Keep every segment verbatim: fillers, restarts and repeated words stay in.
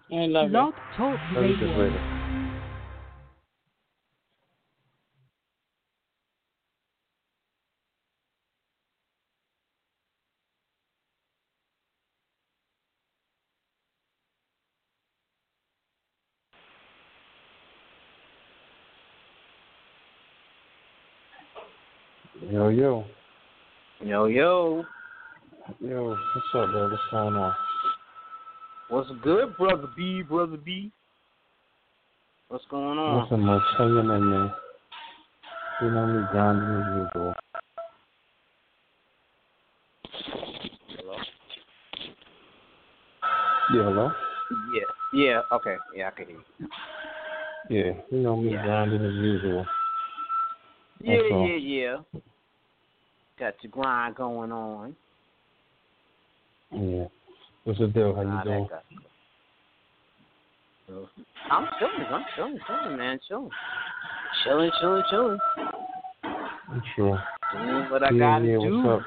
I love it. Blog Talk Love you just Radio. later. Yo, yo. Yo, yo. Yo, what's up, bro? What's going on? What's good, brother B, brother B? What's going on? Nothing much. Hanging in there. You know me, grinding as usual. Hello? Yeah, hello? Yeah. Yeah, okay. Yeah, I can hear you. Yeah, you know me, Yeah. grinding as usual. Yeah, That's all. yeah, yeah. Got your grind going on. Yeah. What's the deal? How you Nah, doing? that got I'm chilling. I'm chilling, chilling, man. Chilling. Chilling, chilling, chilling. I'm sure. Doing what I Yeah, gotta yeah, do. what's up?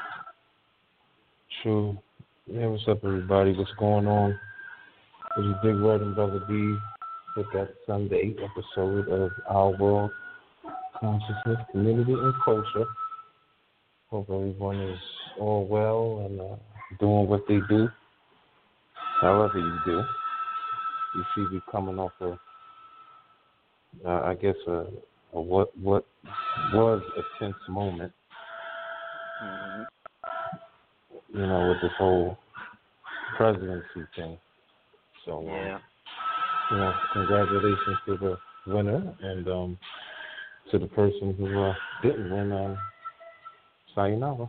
True. Yeah, what's up, everybody? What's going on? This is Big Red and Brother B with that Sunday episode of Our World, Consciousness, Community, and Culture. Hope everyone is all well and uh, doing what they do, however you do. You see me coming off a, uh, I guess, a, a what what was a tense moment, Mm-hmm. you know, with this whole presidency thing. So, um, Yeah. you know, congratulations to the winner and um, to the person who uh, didn't win. Um, sayonara.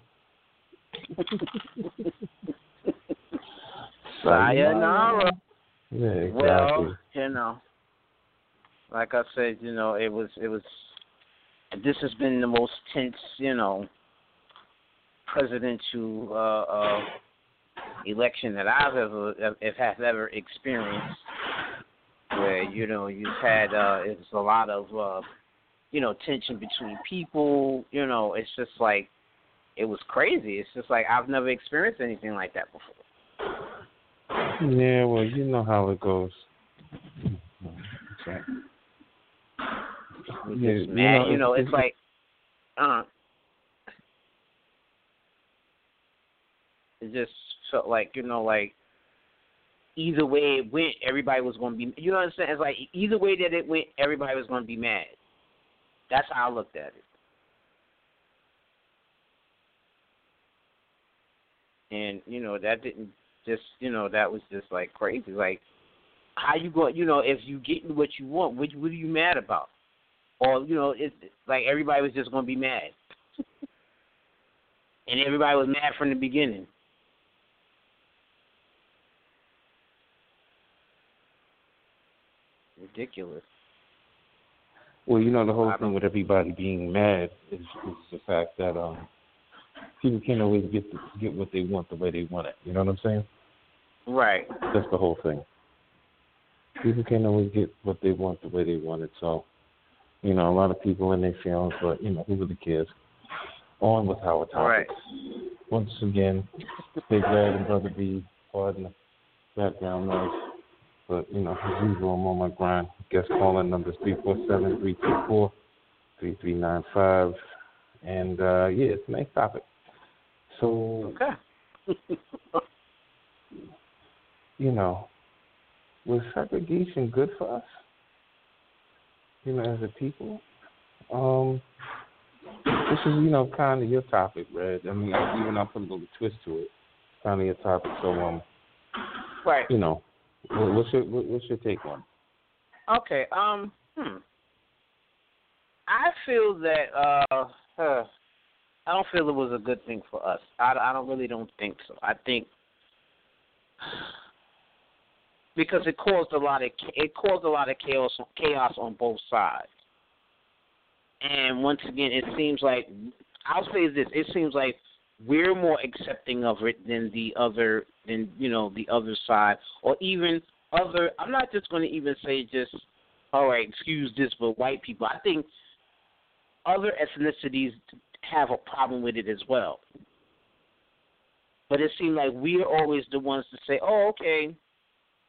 Sayonara. Yeah, exactly. Well, you know, like I said, you know, it was, it was, this has been the most tense, you know, presidential uh, uh, election that I've ever, if have ever experienced, where, you know, you've had, uh, it's a lot of, uh, you know, tension between people, you know, it's just like, it was crazy. It's just like, I've never experienced anything like that before. Yeah, well, you know how it goes. Okay. Yeah, Just you mad, know, you know, it's, it's like, uh, it just felt like, you know, like, either way it went, everybody was going to be, you know what I'm saying? It's like, either way that it went, everybody was going to be mad. That's how I looked at it. And, you know, that didn't just, you know, that was just, like, crazy. Like, how you going, you know, if you get what you want, what, what are you mad about? Or, you know, it's like everybody was just going to be mad. And everybody was mad from the beginning. Ridiculous. well, you know, the whole I thing don't. with everybody being mad is, is the fact that um, people can't always get the, get what they want the way they want it. You know what I'm saying? Right. That's the whole thing. People can't always get what they want the way they want it. So, you know, a lot of people in their feelings, but, you know, who really cares? On with our Right. topics. Once again, Big Red and Brother B, pardon the background noise. But, you know, as usual, I'm on my grind. Guest calling numbers three four seven, three two four, three three nine five. And, uh, yeah, it's a nice topic. So, Okay. you know, was segregation good for us? You know, as a people? Um, this is, you know, kind of your topic, Red. I mean, I, even I put a little twist to it. Kind of your topic. So, um, Right. you know, what, what's your what, what's your take on it? Okay. Um. Hmm. I feel that. Uh. Huh, I don't feel it was a good thing for us. I, I don't really don't think so. I think because it caused a lot of it caused a lot of chaos chaos on both sides. And once again, it seems like I'll say this: it seems like we're more accepting of it than the other, than you know, the other side, or even other. I'm not just going to even say just, all right, excuse this, but white people. I think other ethnicities have a problem with it as well. But it seems like we're always the ones to say, oh, okay,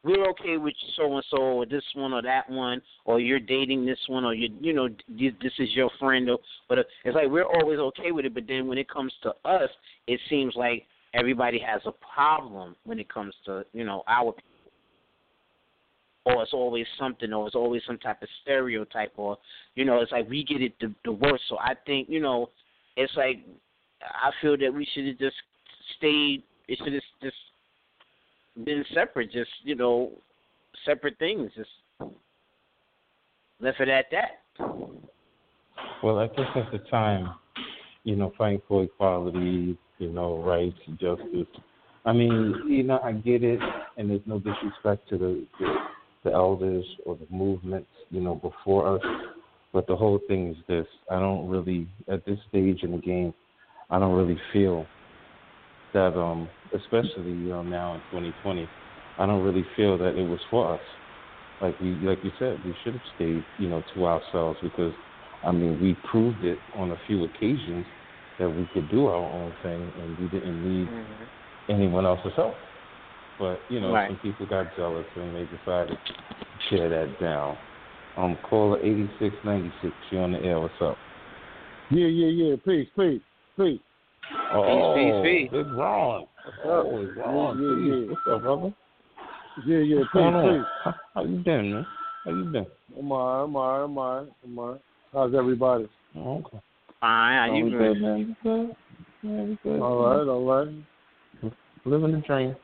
we're okay with so and so or this one or that one, or you're dating this one, or you you know this is your friend. Or, but it's like we're always okay with it. But then when it comes to us, it seems like everybody has a problem when it comes to you know our people. Or it's always something, or it's always some type of stereotype, or you know it's like we get it the, the worst. So I think you know it's like I feel that we should have just stayed. It should have just been separate, just, you know, separate things, just left it at that. Well, I guess at the time, you know, fighting for equality, you know, rights, justice. I mean, you know, I get it, and there's no disrespect to the, the, the elders or the movements, you know, before us. But the whole thing is this. I don't really, at this stage in the game, I don't really feel that, um, especially you know now in twenty twenty, I don't really feel that it was for us. Like we, like you said, we should have stayed, you know, to ourselves because, I mean, we proved it on a few occasions that we could do our own thing and we didn't need mm-hmm. anyone else's help. But you know, right. some people got jealous and they decided to tear that down. Um, caller eighty-six ninety-six, you on the air? What's up? Yeah, yeah, yeah. Peace, peace, peace. Oh, peace, peace, peace. It's Ron. Oh, it's Ron. Yeah, yeah, yeah. What's up, brother? Yeah, yeah, peace, peace. How, how you been, man? How you been? I'm all right, I'm all right, I'm all right, I'm all right. How's everybody? Oh, okay. Fine, how you good, good? man? You good? Yeah, we good. All right, all right. Living the dream.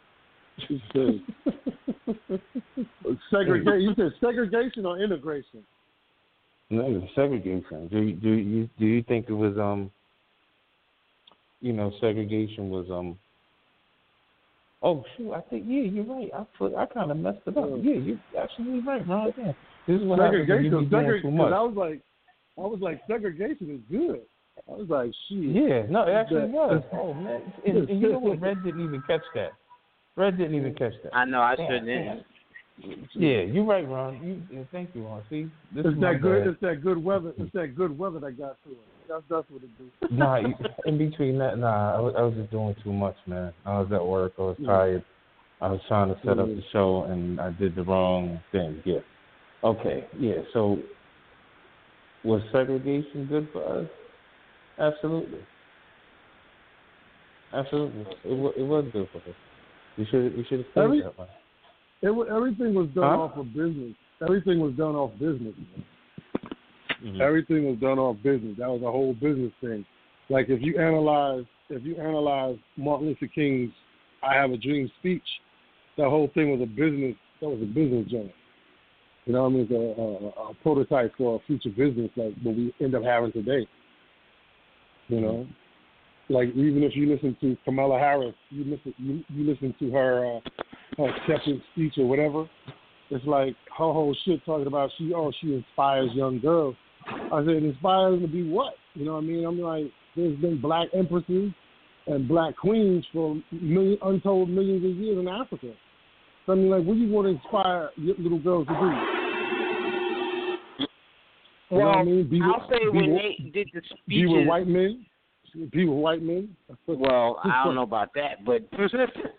Segregation. You said segregation or integration? No, segregation. Do you, do you do you think it was um you know segregation was um oh shoot I think yeah you're right I put, I kind of messed it up yeah you're absolutely right Ron. Yeah. This is what segregation. happens when you be doing too much. I was like I was like segregation is good. I was like shit. Yeah, no, it actually was. Oh man, and, and you know what? Red didn't even catch that. Red didn't even catch that. I know, I yeah, shouldn't. Yeah. yeah, you're right, Ron. You, thank you, Ron. See, this it's is that good. bad. It's that good weather. It's that good weather that got to it. That's that's what it do. Nah, in between that, nah, I was, I was just doing too much, man. I was at work. I was yeah. tired. I was trying to set yeah. up the show, and I did the wrong thing. Yeah. Okay. Yeah. So, was segregation good for us? Absolutely. Absolutely. It, it was good for us. We should we should have stayed Every, that way. It, everything was done huh? off of business. Everything was done off business. Mm-hmm. Everything was done off business. That was a whole business thing. Like if you analyze if you analyze Martin Luther King's "I Have a Dream" speech, that whole thing was a business. That was a business joint. You know what I mean? It's a, a, a prototype for a future business like what we end up having today. You know. Like even if you listen to Kamala Harris, you listen you, you listen to her uh, her acceptance speech or whatever. It's like her whole shit talking about she oh she inspires young girls. I said inspires them to be what? You know what I mean? I'm like there's been black empresses and black queens for million, untold millions of years in Africa. So I mean like what do you want to inspire little girls to do? You well, know what I mean? Be I'll with, say be when with, they did the speeches. Be with white men. Be with white men. Well, I don't know about that, but but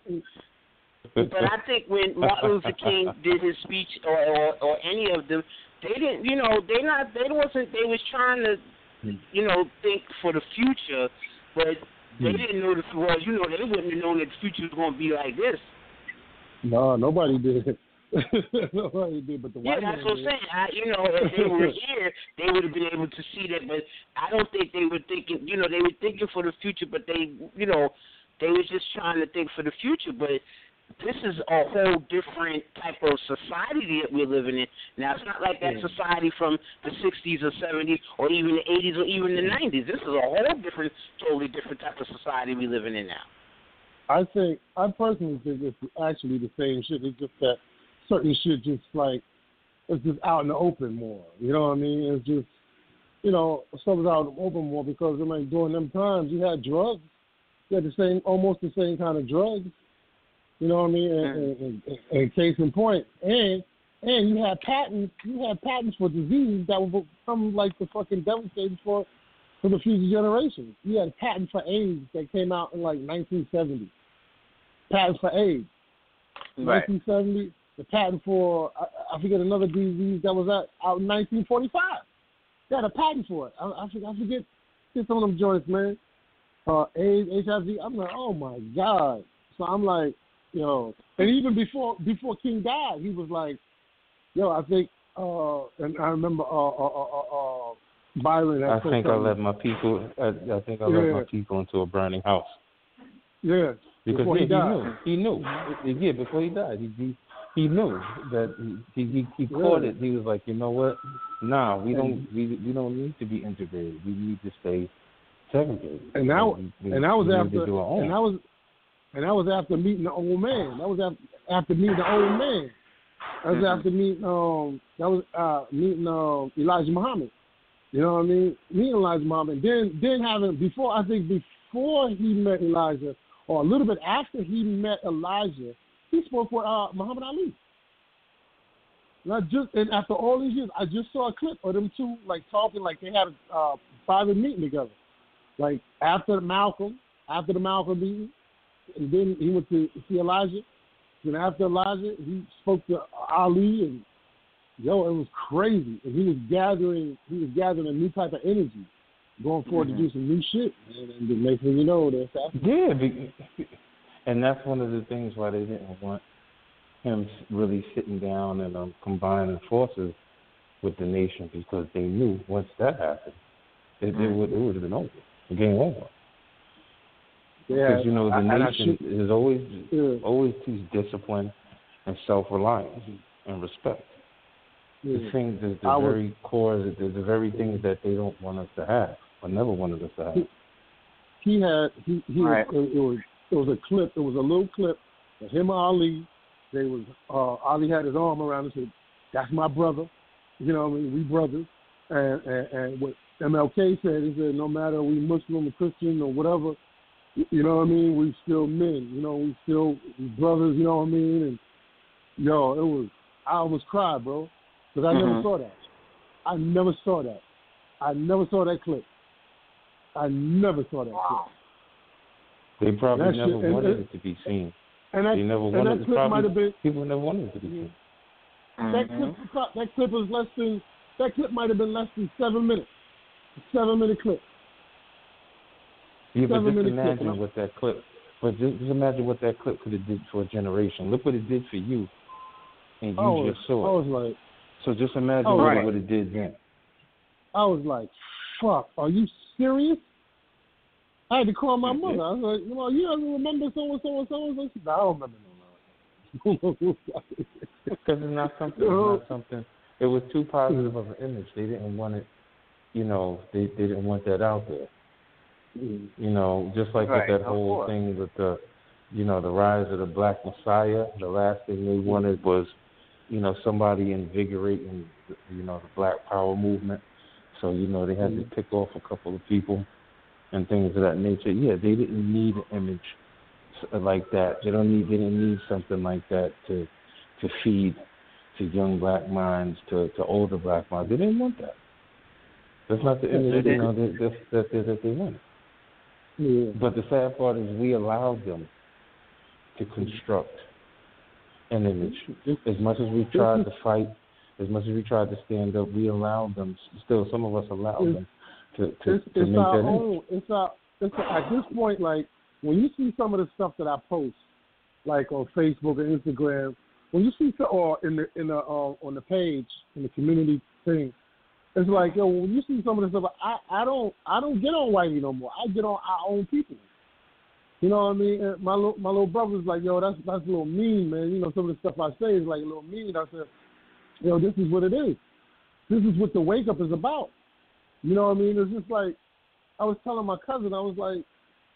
I think when Martin Luther King did his speech, or, or or any of them, they didn't, you know, they not they wasn't they was trying to, you know, think for the future, but they didn't know the well, you know, they wouldn't have known that the future was going to be like this. No, nobody did. Nobody did, but the yeah, white that's man what I'm did. saying. I, you know, if they were here, they would have been able to see that. But I don't think they were thinking. You know, they were thinking for the future, but they, you know, they was just trying to think for the future. But this is a whole different type of society that we're living in. Now, it's not like that yeah. society from the sixties or seventies or even the eighties or even the nineties. This is a whole different, totally different type of society we're living in now. I think, I personally think it's actually the same shit. It's just that certain shit just like, it's just out in the open more. You know what I mean? It's just, you know, stuff is out in the open more because, I mean, during them times, you had drugs. You had the same, almost the same kind of drugs. You know what I mean? And, and, and, and case in point, and and you had patents, you had patents for diseases that would become like the fucking devastating for for the future generations. You had patents for AIDS that came out in like nineteen seventy. Patents for AIDS. Right. nineteen seventy. The patent for I, I forget another disease that was out, out in nineteen forty-five. They had a patent for it. I, I forget. I forget. Get some of them joints, man. Uh, AIDS, H I V. I'm like, oh my God. So I'm like, yo, and even before before King died, he was like, yo, I think, uh, and I remember uh, uh, uh, uh, Byron. I think something. I let my people. I, I think I yeah. let my people into a burning house. Yeah. Because before yeah, he, died. he knew. He knew. Yeah, before he died, he he, he knew that he he, he caught yeah. it. He was like, you know what? Nah, we don't we we don't need to be integrated. We need to stay segregated. And that we, we, and that was we after do our own. and that was and that was after meeting the old man. That was after, after meeting the old man. That was mm-hmm. after meeting um that was uh meeting um Elijah Muhammad. You know what I mean? Meeting Elijah Muhammad. Then then having before I think before he met Elijah, or a little bit after he met Elijah, he spoke with uh, Muhammad Ali. Not just and after all these years, I just saw a clip of them two like talking like they had a uh, private meeting together. Like after Malcolm, after the Malcolm meeting, and then he went to see Elijah. Then after Elijah, he spoke to Ali, and yo, it was crazy. And he was gathering, he was gathering a new type of energy, going forward mm-hmm. to do some new shit. And, and the next thing you know, they're assassinated. Yeah, and that's one of the things why they didn't want him really sitting down and um, combining forces with the nation, because they knew once that happened, it, mm-hmm. it would it would have been over, game over. Yeah, because you know the I, nation should, is always yeah. always teach discipline and self-reliance mm-hmm. and respect. Yeah. The things that the I very was, core, the, the very things that they don't want us to have, or never wanted us to have. He, he had he, he right. was, it, it was it was a clip. It was a little clip of him and Ali. They was uh, Ali had his arm around him and said, "That's my brother." You know what I mean? We brothers. And, and and what M L K said, he said, no matter we Muslim or Christian or whatever, you know what I mean, we still men. You know, we still we brothers. You know what I mean? And yo, it was I almost cried, bro, because I mm-hmm. never saw that. I never saw that. I never saw that clip. I never saw that wow. clip. They probably that never shit, wanted and, it to be seen. And that, they never and wanted that it. clip Probably, might have been people never wanted it to be seen. Mm-hmm. That clip, that clip was less than. That clip might have been less than seven minutes. A seven minute clip. Yeah, seven but just imagine clip, what that clip. But just, just imagine what that clip could have did for a generation. Look what it did for you, and you was, just saw it. I was like, so just imagine what, right. it, what it did then. I was like, fuck, are you serious? I had to call my mother. I was like, you know, you ever remember so and so and so and so? She said, I don't remember no Because it's not something. It's not something. It was too positive of an image. They didn't want it. You know, they they didn't want that out there. Mm-hmm. You know, just like right, with that whole course. thing with the, you know, the rise of the Black Messiah. The last thing they wanted was, you know, somebody invigorating, you know, the Black Power movement. So you know, they had mm-hmm. to pick off a couple of people and things of that nature. Yeah, they didn't need an image like that. They don't need. They didn't need something like that to to feed to young black minds, to, to older black minds. They didn't want that. That's not the image you know, that, that, that, that they wanted. Yeah. But the sad part is we allowed them to construct an image. As much as we tried to fight, as much as we tried to stand up, we allowed them, still some of us allowed them to, to, it's, to it's make our that own, image. It's our, it's our, at this point, like, when you see some of the stuff that I post, like on Facebook and Instagram, when you see, or in the in the uh, on the page in the community thing, it's like, yo, when you see some of the stuff, I, I don't I don't get on whitey no more. I get on our own people. You know what I mean? And my little, my little brother's like, yo, that's that's a little mean, man. You know, some of the stuff I say is like a little mean. I said, yo, this is what it is. This is what the wake up is about. You know what I mean? It's just like I was telling my cousin, I was like,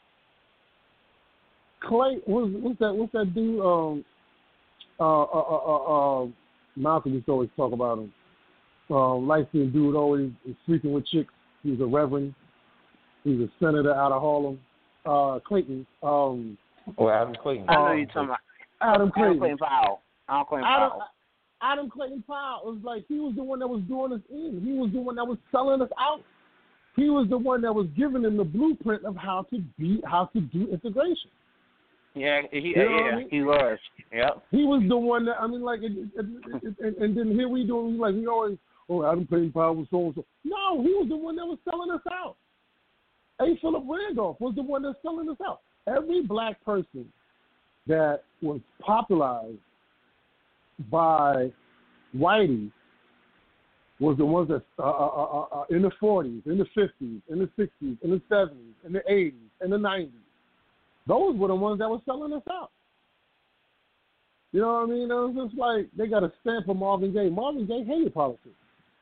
Clay, what's, what's that? What's that dude? Um. Uh, uh, uh, uh, uh, Malcolm used to always talk about him. Uh, light-skinned dude, always sleeping with chicks. He was a reverend. He was a senator out of Harlem. Uh, Clayton. Um, oh, Adam Clayton. I know you're talking about Adam Clayton. Adam Clayton Powell. Adam Clayton Adam, Powell. Adam Clayton Powell. It was like he was the one that was doing us in. He was the one that was selling us out. He was the one that was giving them the blueprint of how to be, how to do integration. Yeah, he You know what yeah I mean? he was. Yep. He was the one that I mean, like, and, and, and, and then here we doing like we always, oh, Adam Payne Powell was so and so. No, he was the one that was selling us out. A. Philip Randolph was the one that's selling us out. Every black person that was popularized by whitey was the ones that uh, uh, uh, uh, in the forties, in the fifties, in the sixties, in the seventies, in the eighties, in the nineties. Those were the ones that were selling us out. You know what I mean? It was just like they got a stamp for Marvin Gaye. Marvin Gaye hated politics.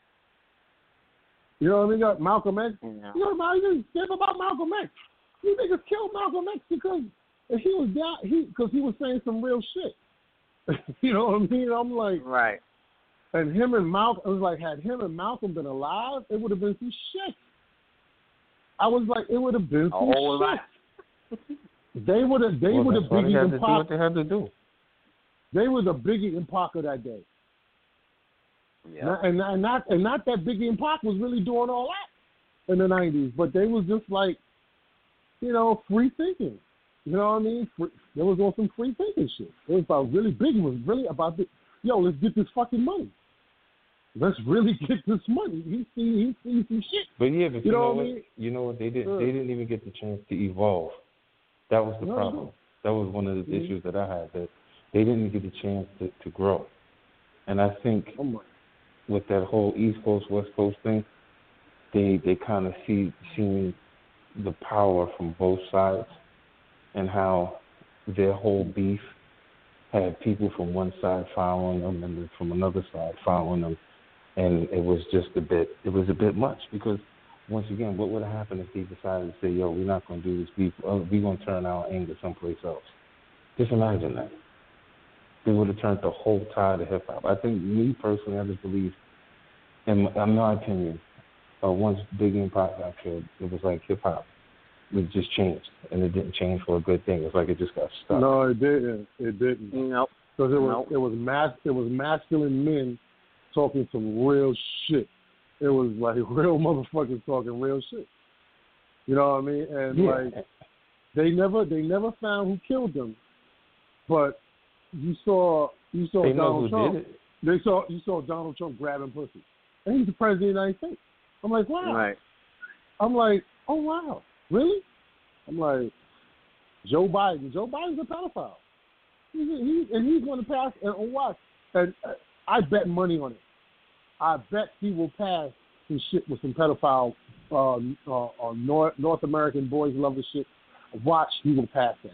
You know what I mean? Got Malcolm X. Yeah. You know what I mean? Stamp about Malcolm X. You niggas killed Malcolm X because he was down. He because he was saying some real shit. You know what I mean? I'm like, Right. and him and Malcolm. It was like had him and Malcolm been alive, it would have been some shit. I was like, it would have been A some whole shit. lot. They would have. They Well, would have that's why they Biggie had and to do Pac. what they had to do. They were the Biggie and Pac of that day. Yeah. Not, and, and not and not that Biggie and Pac was really doing all that in the nineties, but they was just like, you know, free thinking. You know what I mean? Free, they was on some free thinking shit. It was about really Biggie was really about the, yo, let's get this fucking money. Let's really get this money. He see he see some shit. But yeah, but You you, know know what I what? mean? You know what? They didn't. Uh. They didn't even get the chance to evolve. That was the No, problem. no. That was one of the Mhm. issues that I had. That they didn't get the chance to, to grow. And I think Oh my. with that whole East Coast West Coast thing, they they kind of see seen the power from both sides, and how their whole beef had people from one side following them and then from another side following them, and it was just a bit it was a bit much because once again, what would have happened if they decided to say, yo, we're not going to do this beef, oh, we're going to turn our anger someplace else? Just imagine that. They would have turned the whole tide of hip hop. I think, me personally, I just believe, in my, in my opinion, uh, once Biggie and Pac got killed, it was like hip hop. It just changed, and it didn't change for a good thing. It's like it just got stuck. No, it didn't. It didn't. Nope. Because it was Nope. it was mas- it was masculine men talking some real shit. It was like real motherfuckers talking real shit. You know what I mean? And Yeah. like they never they never found who killed them, but you saw you saw They know Donald who Trump. did it. They saw you saw Donald Trump grabbing pussy, and he's the president of the United States. I'm like, wow. Right. I'm like, oh wow, really? I'm like, Joe Biden. Joe Biden's a pedophile. He's, he, and he's going to pass and on what? And uh, I bet money on it. I bet he will pass some shit with some pedophile uh, uh, uh, North, North American boys love the shit. Watch, he will pass that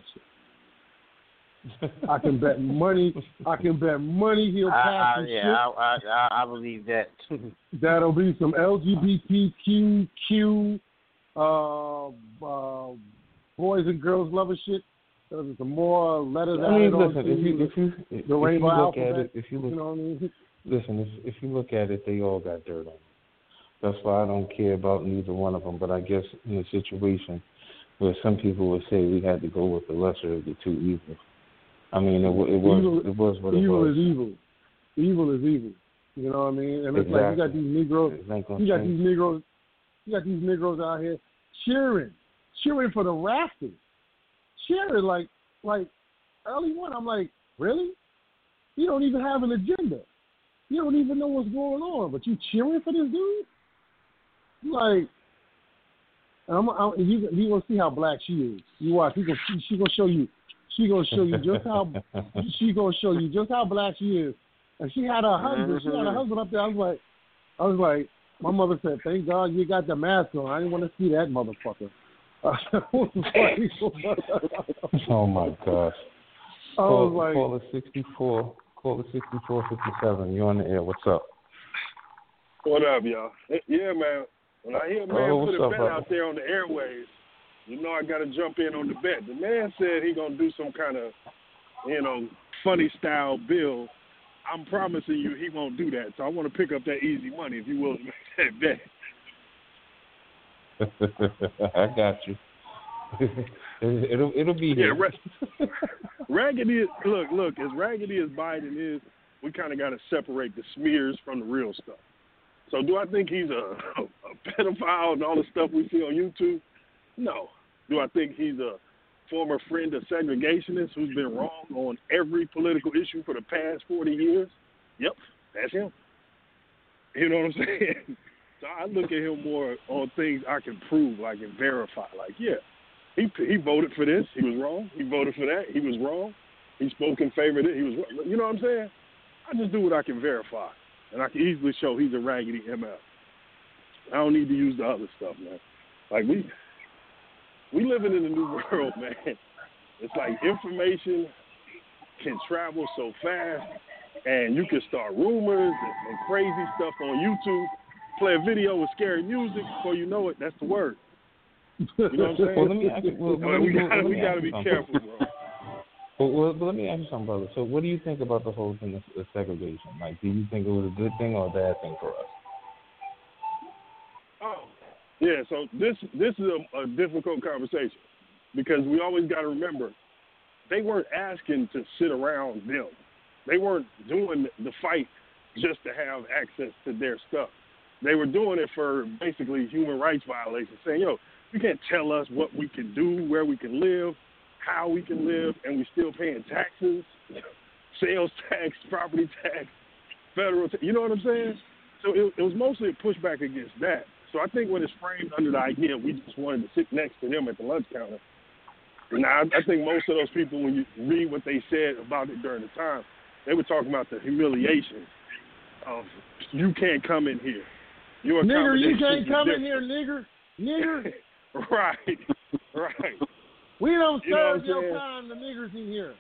shit. I can bet money. I can bet money he'll pass I, I, some yeah, shit. I, I, I believe that. That'll be some L G B T Q Q uh, uh, boys and girls loving shit. There's some more letters I mean, added listen, onto if you if you the if you rainbow look alphabet. at it, if you look, You know what I mean? listen, if if you look at it, they all got dirt on them. That's why I don't care about neither one of them. But I guess in a situation where some people would say we had to go with the lesser of the two evils. I mean, it, it was Evil, it was what it evil was. is evil. Evil is evil. You know what I mean? And it's Exactly. like you got these Negroes. It ain't gonna You got change. these Negroes. You got these Negroes out here cheering, cheering for the Rastas, cheering like like early one. I'm like, really? You don't even have an agenda. You don't even know what's going on, but you cheering for this dude? Like, I'm, I'm, you you gonna see how black she is. You watch. He gonna she, she gonna show you. She gonna show you just how she gonna show you just how black she is. And she had her husband. She had her husband up there. I was like, I was like, my mother said, "Thank God you got the mask on. I didn't want to see that motherfucker." Oh my gosh. I Call, was like, call it sixty-four. Call it sixty-four fifty-seven. You're on the air. What's up? What up, y'all? Yeah, man. When I hear a man Oh, put a what's up, bet brother? out there on the airwaves, you know I got to jump in on the bet. The man said he gonna do some kind of, you know, funny style bill. I'm promising you he won't do that. So I want to pick up that easy money if you will make that bet. I got you. it'll it'll be Yeah, here. ra- raggedy. Is, look, look. As raggedy as Biden is, we kind of got to separate the smears from the real stuff. So do I think he's a, a pedophile and all the stuff we see on YouTube? No. Do I think he's a former friend of segregationists who's been wrong on every political issue for the past forty years. Yep, that's him. You know what I'm saying? So I look at him more on things I can prove, like and verify. Like, yeah, he he voted for this, he was wrong. He voted for that, he was wrong. He spoke in favor of it, he was wrong. You know what I'm saying? I just do what I can verify, and I can easily show he's a raggedy M F. I don't need to use the other stuff, man. Like we we living in a new world, man. It's like information can travel so fast, and you can start rumors and, and crazy stuff on YouTube. Play a video with scary music before you know it. That's the word. You know what I'm saying? Well, let me ask you, well, well, we gotta, we gotta be something. careful, bro. Well, well, but let me ask you something, brother. So, what do you think about the whole thing of, of segregation? Like, do you think it was a good thing or a bad thing for us? Oh, yeah. So this this is a, a difficult conversation because we always got to remember they weren't asking to sit around them. They weren't doing the fight just to have access to their stuff. They were doing it for basically human rights violations, saying, yo, you can't tell us what we can do, where we can live, how we can live, and we still paying taxes, sales tax, property tax, federal tax. You know what I'm saying? So it, it was mostly a pushback against that. So I think when it's framed under the idea we just wanted to sit next to them at the lunch counter, now I, I think most of those people, when you read what they said about it during the time, they were talking about the humiliation of you can't come in here. Your nigger, you can't is come different. in here, nigger. Nigger. Right, right. We don't You know serve what I'm your saying? kind of niggers in here.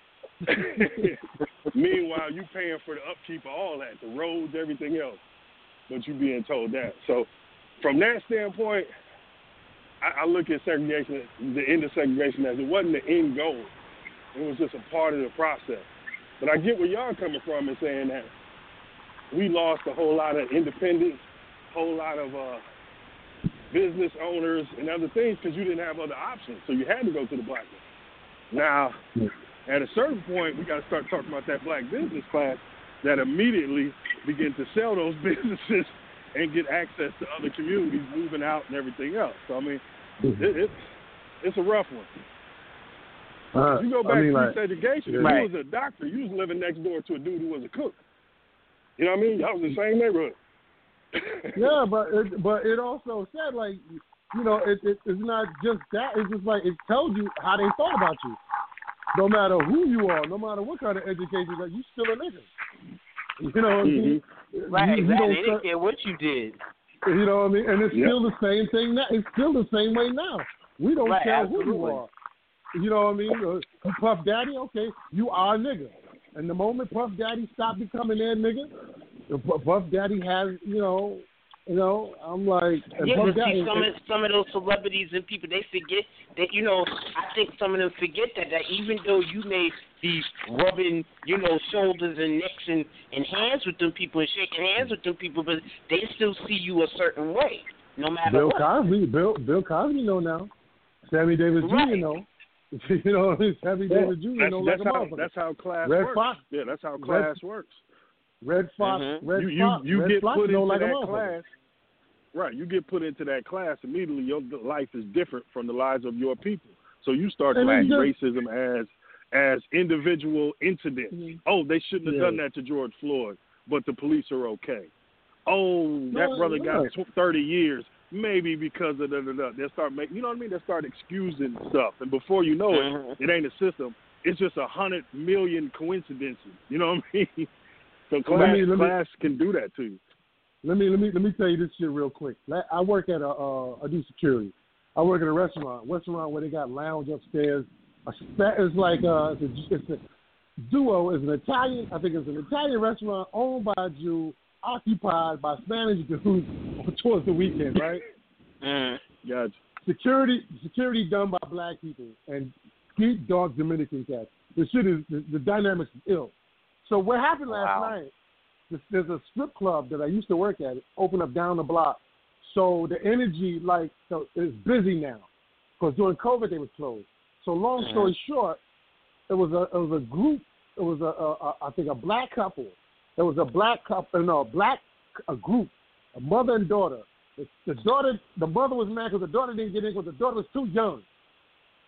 Meanwhile, you paying for the upkeep of all that, the roads, everything else, but you being told that. So from that standpoint, I, I look at segregation, the end of segregation, as it wasn't the end goal. It was just a part of the process. But I get where y'all coming from in saying that we lost a whole lot of independence, a whole lot of uh, business owners and other things because you didn't have other options. So you had to go to the black one. Now, at a certain point, we got to start talking about that black business class that immediately begin to sell those businesses and get access to other communities, moving out and everything else. So, I mean, it, it's, it's a rough one. Uh, if you go back I mean, to like, segregation, if right. you was a doctor, you was living next door to a dude who was a cook. You know what I mean? Y'all was in the same neighborhood. yeah, but it, but it also said, like, you know, it, it, it's not just that. It's just like it tells you how they thought about you. No matter who you are, no matter what kind of education, like, you still a nigga. You know what I mean? Mm-hmm. Right, you, exactly. You They don't didn't care what you did. You know what I mean? And it's Yep. still the same thing now. It's still the same way now. We don't Right, care absolutely. who you are. You know what I mean? Uh, you Puff Daddy, okay, you are a nigga. And the moment Puff Daddy stopped becoming their nigga, Puff Daddy has, you know, you know, I'm like, Yeah, Puff but Daddy, see, some of some of those celebrities and people, they forget that, you know, I think some of them forget that, that even though you may be rubbing, you know, shoulders and necks and, and hands with them people and shaking hands with them people, but they still see you a certain way, no matter Bill what. Cosby, Bill Bill Cosby know now. Sammy Davis Right. Junior know. You know what I mean? Sammy Yeah, Davis Junior that's, know that's like a how motherfucker. that's how class Red works. Fox. Yeah, that's how class Red, works. Red Fox, Mm-hmm. Red you you, Fox, you Red get Fox put know into like a that motherfucker. class. Right, you get put into that class immediately. Your life is different from the lives of your people. So you start to And see it's racism as as individual incidents. Mhm. Oh, they shouldn't have Yeah. done that to George Floyd, but the police are okay. Oh, that No, brother got right. tw- thirty years, maybe because of da da da. They'll start making, you know what I mean? They'll start excusing stuff, and before you know it, Mhm. it ain't a system. It's just a hundred million coincidences. You know what I mean? So Let class, me- let me- class can do that to you. Let me let me let me tell you this shit real quick. Like, I work at a uh, I do security. I work at a restaurant, restaurant where they got lounge upstairs. A spa- It's like uh, it's a, it's a Duo is an Italian. I think it's an Italian restaurant owned by a Jew, occupied by Spanish dudes towards the weekend, right? Mm. Gotcha. Security security done by black people and deep dark Dominican cats. The shit is the, the dynamics is ill. So what happened last Wow. night? There's, there's a strip club that I used to work at. It opened up down the block. So the energy, like, so is busy now, because during COVID they was closed. So long story short, it was a it was a group. It was a, a, a I think a black couple. There was a black couple. No, a black a group, a mother and daughter. The, the daughter, the mother was mad because the daughter didn't get in because the daughter was too young.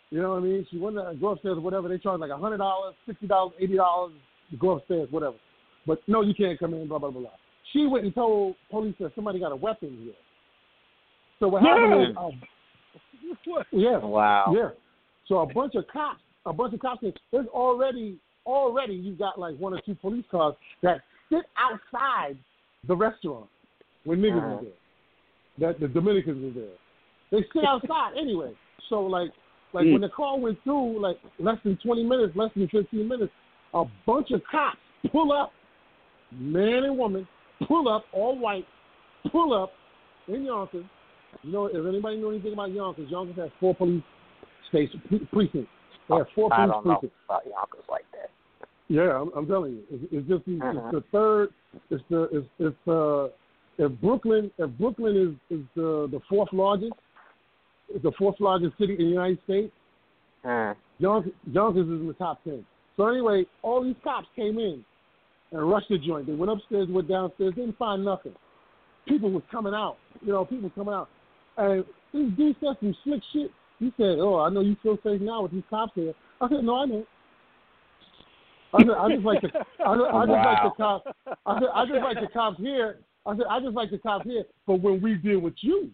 You know what I mean? She wanted to go upstairs or whatever. They charge like a hundred dollars, sixty dollars, eighty dollars to go upstairs, whatever. But no, you can't come in. Blah blah blah blah. She went and told police that somebody got a weapon here. So what happened Yeah. is, um, yeah, Wow. yeah. So a bunch of cops, a bunch of cops. There's already, already you got like one or two police cars that sit outside the restaurant when niggas Uh-huh. was there. That the Dominicans was there. They sit outside anyway. So like, like Mm. when the call went through, like less than twenty minutes, less than fifteen minutes, a bunch of cops pull up, man and woman, pull up, all white, pull up in Yonkers. You know, if anybody know anything about Yonkers, Yonkers has four police station pre- precincts. They have four I police don't know precincts. about Yonkers like that. Yeah, I'm, I'm telling you, it's, it's just the, Uh-huh. it's the third. It's the it's, it's uh if Brooklyn if Brooklyn is is the the fourth largest, it's the fourth largest city in the United States. Uh, Yonkers, Yonkers is in the top ten. So anyway, all these cops came in and rushed the joint. They went upstairs, went downstairs, didn't find nothing. People was coming out. You know, people coming out. And this dude said some slick shit. He said, "Oh, I know you feel safe now with these cops here." I said, "No, I don't. I said, I just like the, I, just- I just like the cops. I said, I just like the cops here. I said, I just like the cops here. But when we deal with you,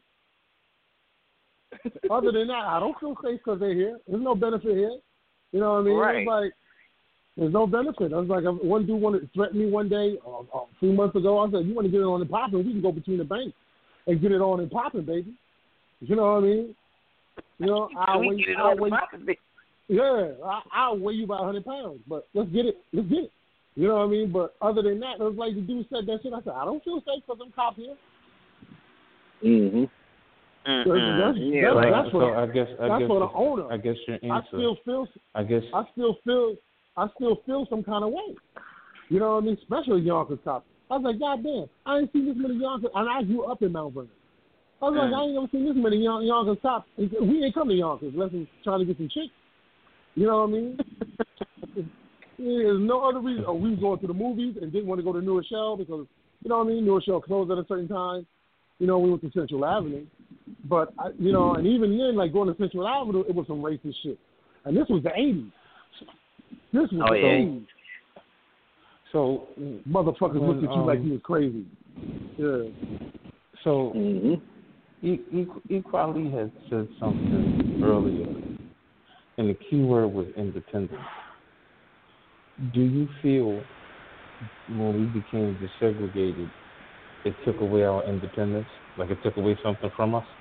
other than that, I don't feel safe because they're here. There's no benefit here. You know what I mean? Right. It's like there's no benefit. I was like, one dude wanted to threaten me one day uh, a few months ago. I said, you want to get it on and popping? We can go between the banks and get it on and popping, baby. You know what I mean? You know, I'll we weigh, get it I'll on weigh, the pocket. yeah, I, I'll weigh you by one hundred pounds, but let's get it. Let's get it. You know what I mean? But other than that, it was like the dude said that shit. I said, I don't feel safe because them cops here. Mm-hmm. That's, that's, Yeah, that's, like, that's so for, I guess I that's guess for the owner. I guess your I answer. still feel, I guess I still feel, I still feel some kind of way. You know what I mean? Especially Yonkers cops. I was like, God damn, I ain't seen this many Yonkers, and I grew up in Mount Vernon. I was Mm. like, I ain't never seen this many Yon- Yonkers cops. We ain't come to Yonkers unless we're trying to get some chicks. You know what I mean? There's no other reason. Oh, we was going to the movies and didn't want to go to New Rochelle because, you know what I mean, New Rochelle closed at a certain time. You know, we went to Central Avenue. But, I, you know, and even then, like going to Central Avenue, it was some racist shit. And this was the eighties. This was Oh, the yeah. eighties. so. Motherfuckers When, looked at you like um, you was crazy. Yeah. So Mm-hmm. e- e- Equality had said something earlier, and the key word was independence. Do you feel when we became desegregated, it took away our independence? Like it took away something from us?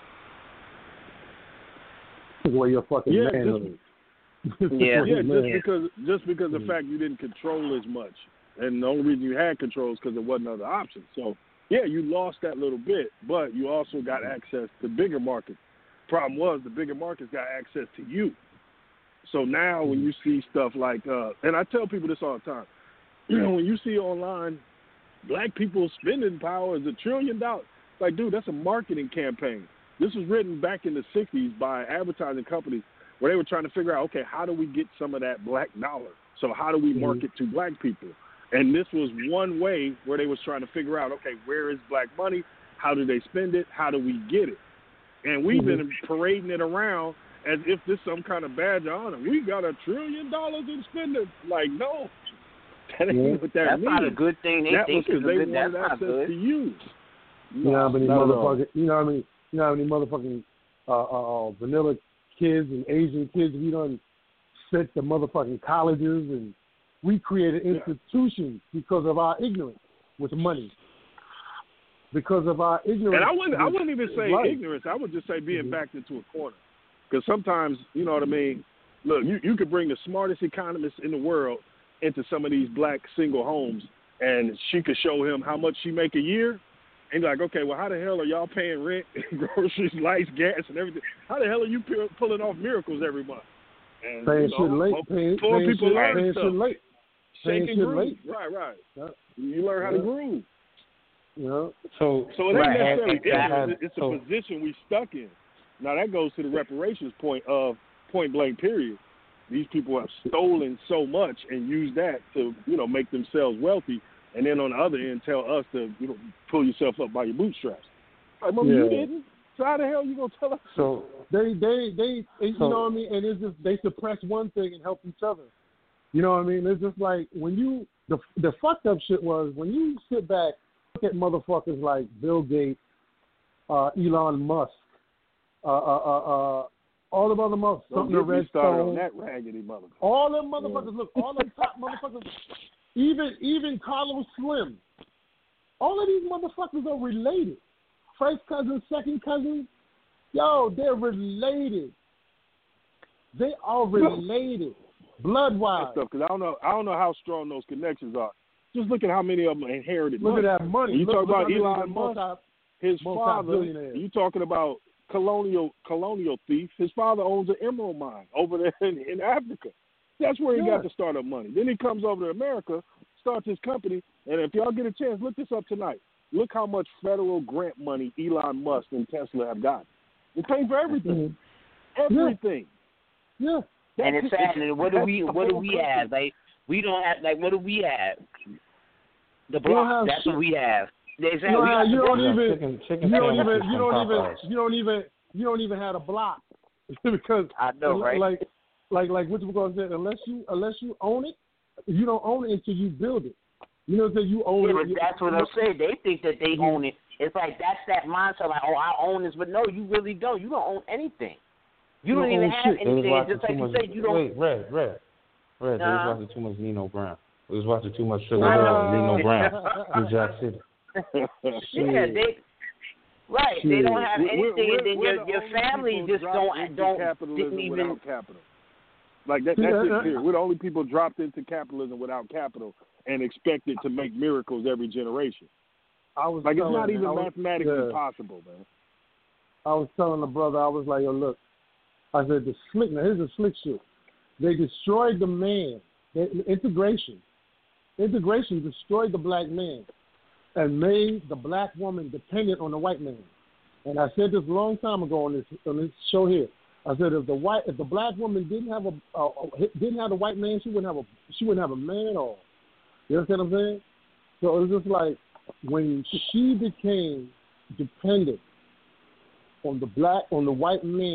Took away your fucking Yeah, manhood. Yeah. Yeah, just Man. because just because Mm. the fact you didn't control as much, and the only reason you had control is because there wasn't other options. So yeah, you lost that little bit, but you also got access to bigger markets. Problem was the bigger markets got access to you. So now when you see stuff like, uh, and I tell people this all the time, when you see online, black people spending power is a trillion dollars. Like, dude, that's a marketing campaign. This was written back in the sixties by advertising companies where they were trying to figure out, okay, how do we get some of that black dollar? So how do we market to black people? And this was one way where they was trying to figure out, okay, where is black money? How do they spend it? How do we get it? And we've been parading it around as if this some kind of badge of honor. We got a trillion dollars in spending. Like, no, that ain't Yeah. what that That's means. not a good thing. They that was think because it's a they good. That's wanted not access good. to use. You know how many Not at all. motherfuckers, you know how many, you know how many motherfucking uh, uh, uh, vanilla kids and Asian kids we done sent to motherfucking colleges, and we created institutions because of our ignorance with money. Because of our ignorance. And I wouldn't, I with- wouldn't even with say life. ignorance. I would just say being Mhm. backed into a corner. Because sometimes, you know what I mean? Look, you, you could bring the smartest economist in the world into some of these black single homes, and she could show him how much she make a year. And you're like, okay, well, how the hell are y'all paying rent, groceries, lights, gas, and everything? How the hell are you pu- pulling off miracles every month? And, Paying you know, shit late. most- Paying, poor paying people shit, learn paying stuff. shit late. Paying Shake and shit groove. late. Right, right. Yeah. You learn how to Yeah. groove. You know? So So it ain't Right, necessarily exactly. ignorance. It's a So- position we stuck in. Now that goes to the reparations point of point blank period. These people have stolen so much and used that to, you know, make themselves wealthy, and then on the other end tell us to, you know, pull yourself up by your bootstraps. Like, mother, you Yeah. didn't. So how the hell you gonna tell us? So they, they, they, you so, know what I mean? And it's just they suppress one thing and help each other. You know what I mean? It's just like when you the the fucked up shit was when you sit back, look at motherfuckers like Bill Gates, uh, Elon Musk, uh, uh, uh, uh, all the other motherfuckers, something the Redstone, that raggedy motherfucker. all them motherfuckers. Look, all them top motherfuckers. Even even Carlos Slim. All of these motherfuckers are related. First cousins, second cousins. Yo, they're related. They are related. Blood-wise. Because I don't know, I don't know how strong those connections are. Just look at how many of them inherited. Look money. at that money. When you look, talk look about Elon Musk, Musk, his father. You talking about colonial colonial thief? His father owns an emerald mine over there in, in Africa. That's where he yeah. got the startup money. Then he comes over to America, starts his company, and if y'all get a chance, look this up tonight. Look how much federal grant money Elon Musk and Tesla have gotten. They pay for everything. Mm-hmm. Everything. Yeah. yeah. And it's sad. And what do we what do we have? Like we don't have like what do we have? The block. That's shit. what we have. Exactly. You, we have, you don't even chicken, chicken you don't even you don't even you don't even you don't even have a block because I know, right? Like like like what you gonna say? Unless you unless you own it, you don't own it until you build it. You know, until you own yeah, it. But that's what I'm saying. They think that they own it. It's like that's that mindset. Like, oh, I own this, but no, you really don't. You don't own anything. You, you don't, don't even have shit. anything. Just like you much, said, you don't. Wait, Red, Red, Red. They uh-huh. was watching too much Nino Brown. They was watching too much Sugar Hill and Nino Brown in Jack City. Yeah, they. Right, Shit. they don't have anything, we're, we're, and then we're your the your family just don't don't didn't even. Capital. Like that, that's yeah, it. Here, we're the only people dropped into capitalism without capital and expected to make miracles every generation. I was like it's telling, not even was, mathematically yeah. possible, man. I was telling the brother, I was like, yo, look, I said the slick. Now here's the slick shit. They destroyed the man. They, integration, integration destroyed the black man and made the black woman dependent on the white man. And I said this a long time ago on this on this show here. I said if the white if the black woman didn't have a uh, didn't have a white man, she wouldn't have a she wouldn't have a man at all. You understand what I'm saying? So it was just like when she became dependent on the black on the white man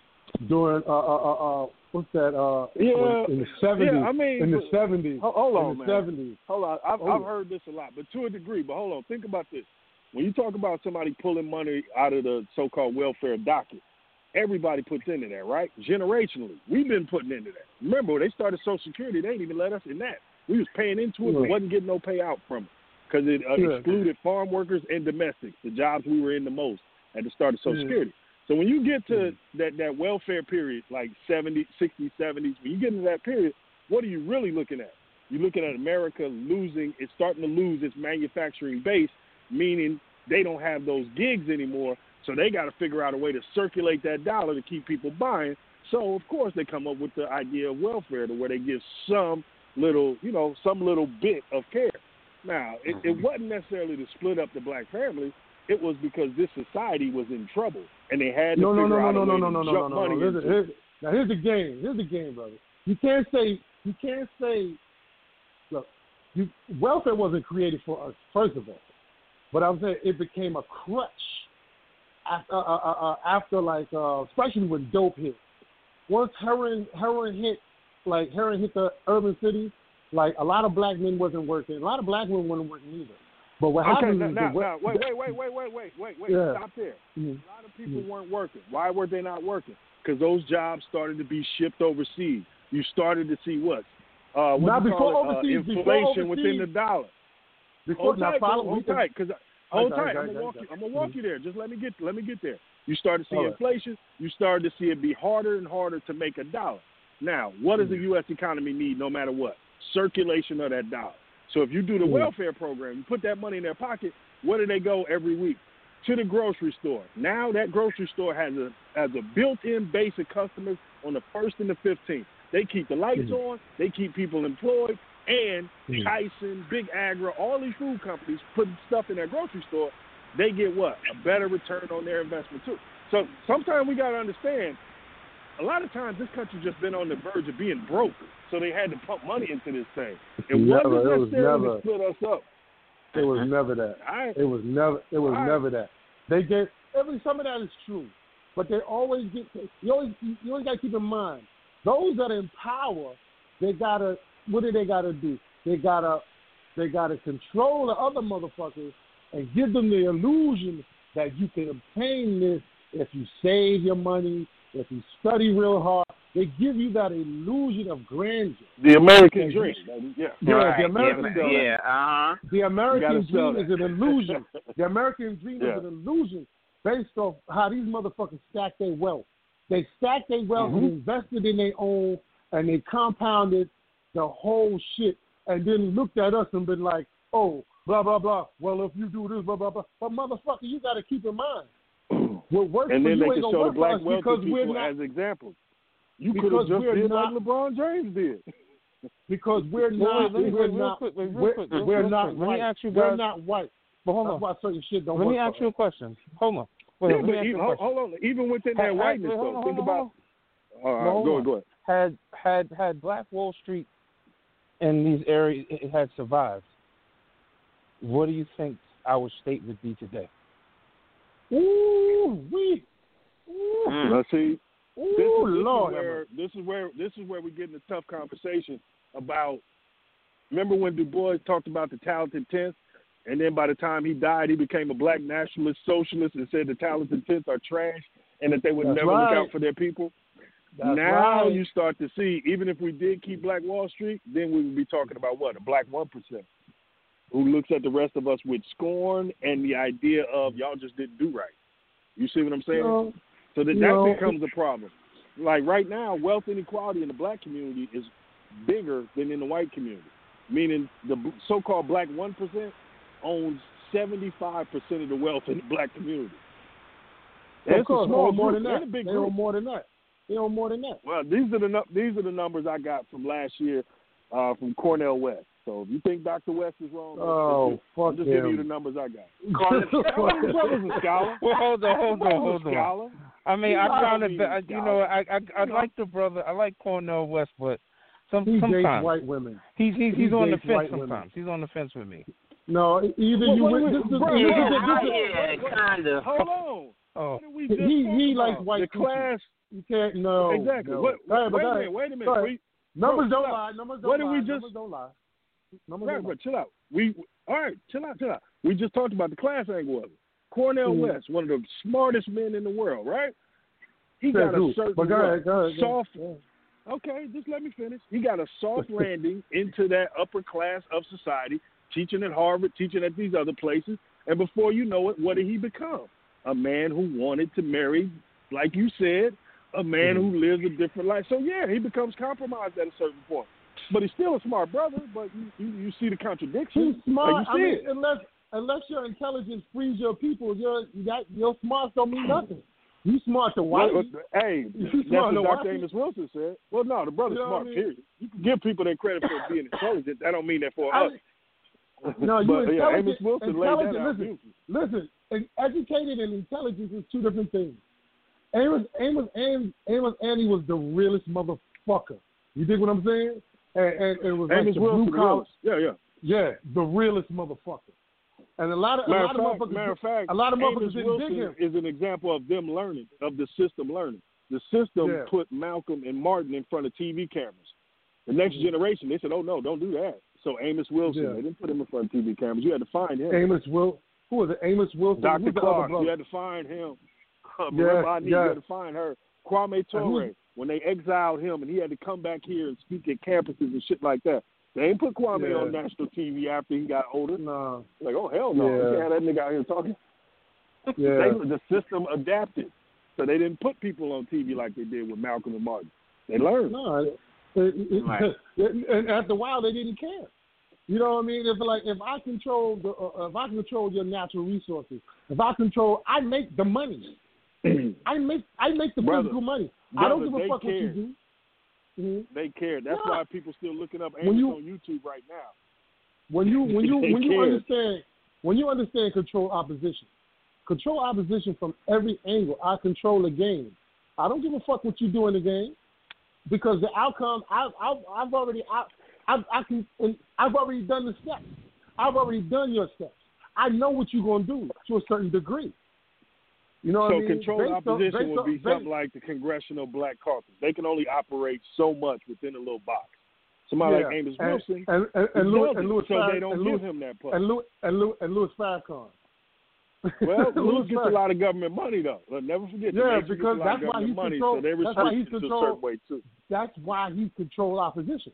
during uh uh uh, uh what's that uh yeah in the seventies yeah, I mean, in the seventies hold on in the man seventies hold on I've, hold I've on. heard this a lot, but to a degree. But hold on, think about this. When you talk about somebody pulling money out of the so-called welfare docket, everybody puts into that, right? Generationally, we've been putting into that. Remember, when they started Social Security, they didn't even let us in that. We was paying into it, yeah. but wasn't getting no payout from it because it uh, yeah. excluded farm workers and domestics, the jobs we were in the most at the start of Social yeah. Security. So when you get to mm-hmm. that, that welfare period, like seventies, sixties, seventies, when you get into that period, what are you really looking at? You're looking at America losing, it's starting to lose its manufacturing base, meaning they don't have those gigs anymore, so they got to figure out a way to circulate that dollar to keep people buying. So, of course, they come up with the idea of welfare to where they give some little, you know, some little bit of care. Now, it, it wasn't necessarily to split up the black family. It was because this society was in trouble, and they had to no, figure no, no, out no, a no, way no, to no, no, jump no, money no, no. into Here's, now, here's the game. Here's the game, brother. You can't say, you can't say, look, you, welfare wasn't created for us, first of all. But I'm saying it became a crutch after, uh, uh, uh, after like, uh, especially when dope hit. Once heroin, heroin hit, like heroin hit the urban cities, like a lot of black men wasn't working. A lot of black women wasn't working either. But what okay, happens now, is now, the, now, wait, wait, wait, wait, wait, wait, wait, wait. Yeah. Stop there. Mm-hmm. A lot of people mm-hmm. weren't working. Why were they not working? Because those jobs started to be shipped overseas. You started to see what? Uh, what Not you before call it? overseas. Uh, inflation before overseas, within the dollar. Before, hold now tight, follow, hold can, tight, because hold okay, tight. okay, I'm gonna okay, walk okay. you. I'm gonna walk mm-hmm. you there. Just let me get. Let me get there. You start to see All right. inflation. You started to see it be harder and harder to make a dollar. Now, what does the U S economy need? No matter what, circulation of that dollar. So if you do the mm-hmm. welfare program, you put that money in their pocket. Where do they go every week? To the grocery store. Now that grocery store has a has a built-in base of customers on the first and the fifteenth. They keep the lights mm-hmm. on. They keep people employed. And mm-hmm. Tyson, Big Agra, all these food companies putting stuff in their grocery store, they get what? A better return on their investment too. So sometimes we got to understand, a lot of times this country just been on the verge of being broke, so they had to pump money into this thing. It never, wasn't it was necessarily never, to split us up. It was never that. I, it was never. It was I, never that. They get every some of that is true, but they always get. You always you always got to keep in mind those that are in power. They gotta. What do they gotta do? They gotta. They gotta control the other motherfuckers and give them the illusion that you can obtain this if you save your money, if you study real hard. They give you that illusion of grandeur. The American dream. Yeah, yeah right. the American yeah, dream. Yeah, uh-huh. The American dream that. is an illusion. The American dream yeah. is an illusion based off how these motherfuckers stack their wealth. They stack their wealth mm-hmm. and invested in their own, and they compounded the whole shit, and then looked at us and been like, oh, blah, blah, blah. Well, if you do this, blah, blah, blah. But, motherfucker, you got to keep in mind. What works and for then you they ain't can gonna show the work black for us wealthy because we're people not, as examples. You could because have just we're did not, like LeBron James did. Because we're not, wait, wait, we're wait, not, quick, wait, we're, quick, we're real not quick. white. Let me ask you guys, we're not white. But hold That's on. why certain shit don't Let work me ask for you a us. question. Hold on. Wait, yeah, let but me ask even, you a hold, question. hold on. Even within that Had- whiteness, wait, hold though, on, think hold on, about. All right, hold go on. ahead, go ahead. Had had had Black Wall Street in these areas it had survived, what do you think our state would be today? Ooh, we. Ooh, Mm. Now, see, Ooh, this, is, this, Lord. is where, this is where this is where we get in a tough conversation about. Remember when Du Bois talked about the talented tenth, and then by the time he died, he became a black nationalist socialist and said the talented tenth are trash and that they would That's never right. look out for their people. That's now right. you start to see, even if we did keep Black Wall Street, then we would be talking about what? A black one percent who looks at the rest of us with scorn and the idea of y'all just didn't do right. You see what I'm saying? No, so that, that no. becomes a problem. Like right now, wealth inequality in the black community is bigger than in the white community, meaning the so-called black one percent owns seventy-five percent of the wealth in the black community. Of It's course, a small own more group. than They're that. a big They group. own more than that. They own more than that. Well, these are the nu- these are the numbers I got from last year uh, from Cornell West. So if you think Doctor West is wrong, Oh, I'm fuck just him. giving you the numbers I got. Fuck Brother's a scholar. Well, hold on, hold on, Brother's hold a on. scholar. I mean, He's I'm not trying to, being be, a you know, scholar. I I, I You know. like the brother. I like Cornell West, but some He dates sometimes white women. he's he's he he's on the dates fence. white women. Sometimes he's on the fence with me. No, either What- you what win. do we- This, this, bro, this, Yeah, this, I- this, yeah, kind of. Hold on. Oh, What did we just He- talk he about? likes white the people. class. You can't. No. Exactly. No. What, Go ahead, wait go a ahead. minute. Wait a minute. Go ahead. We, Numbers bro, don't chill lie. out. Numbers don't What did lie. we just? Numbers don't lie. Numbers Right, don't lie. but chill out. We all right. Chill out. Chill out. We just talked about the class angle of it. Cornell Mhm. West, one of the smartest men in the world, right? He Says got a who? certain But go what, ahead, go ahead, go soft. ahead. Okay, just let me finish. He got a soft landing into that upper class of society, teaching at Harvard, teaching at these other places, and before you know it, what did he become? A man who wanted to marry, like you said, a man Mhm. who lives a different life. So yeah, he becomes compromised at a certain point. But he's still a smart brother. But you, you, you see the contradiction. He's smart. Like you I mean, said. unless unless your intelligence frees your people, your that your smarts don't mean nothing. You smart to white. Well, hey, You that's smart what to Doctor white. Amos Wilson said. Well, no, the brother's You know smart, what I mean? period. You can give people their credit for being intelligent. That don't mean that for I- us. No, you but, yeah, intelligent. Amos Wilson laid that intelligent out listen, beautifully. listen. and Educated and intelligence is two different things. Amos, Amos, Amos, Amos Annie was the realest motherfucker. You dig what I'm saying? And, and, and it was like Amos the Wilson, blue the collar. realest. Yeah, yeah. Yeah, the realest motherfucker. And a lot of a Matter lot of of fact, motherfuckers, matter of fact, a lot of Amos motherfuckers didn't Wilson dig him. is an example of them learning, of the system learning. The system Yeah. put Malcolm and Martin in front of T V cameras. The next Mhm. generation, they said, "Oh no, don't do that." So Amos Wilson, Yeah. they didn't put him in front of T V cameras. You had to find him. Amos Will, who was it? Amos Wilson. Doctor Who's the other Clark, brother? you had to find him. Uh, Yeah, Remember, I need yeah. you had to find her. Kwame And Ture, who's- when they exiled him and he had to come back here and speak at campuses and shit like that. They ain't put Kwame Yeah. on national T V after he got older. No. Like, oh hell no, Yeah. you can't have that nigga out here talking. Yeah. They, the system adapted, so they didn't put people on T V like they did with Malcolm and Martin. They learned. No. It, it, Right. and after a while, they didn't care. You know what I mean? If like if I control the uh, if I control your natural resources, if I control, I make the money. I make I make the Brother, physical money. I don't brother, give a they fuck what you cared. do. Mhm. They cared. That's Yeah. why people still looking up When Amos you- on YouTube right now. When you when you They when you cared. understand when you understand control opposition, control opposition from every angle. I control the game. I don't give a fuck what you do in the game, because the outcome I've I've, I've already I I've, I can I've already done the steps. I've already done your steps. I know what you're gonna do to a certain degree. You know so what I mean? controlled Based on- opposition based would on- be based- something like the Congressional Black Caucus. They can only operate so much within a little box. Somebody yeah. like Amos and, Wilson, and, and, he and, Louis, does and it, Louis so Far- they don't and give Louis, him that push. and Louis and Louis, and Louis Farrakhan. Well, Louis Louis gets a Farrakhan. lot of government money though. But never forget, Yeah, the nation because gets a lot that's of why government he's money, controlled- so they that's why he's restrict it a controlled- certain way too. That's why he controlled opposition.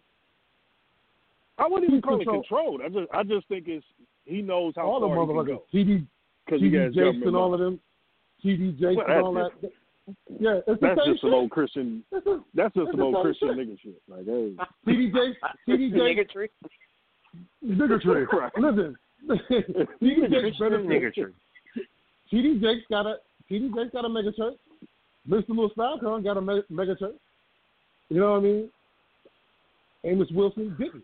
I wouldn't even He call control- it controlled. I just, I just think it's he knows how all the far he can motherfuckers, go T D, because T he D has Jakes government and all money. of them, T D Jakes Well, and all that's that. Yeah, it's the That's same just some shit. old Christian. It's a- That's just it's some the old same Christian shit. nigga shit. Like, hey, T D Jakes, T D Jakes, Niggatry. bigotry. Right. Listen, T D Jakes better. Niggatry. T D Jakes got a T D Jakes got a mega church. Mister Louis Farrakhan got a me- mega church. You know what I mean? Amos Wilson didn't.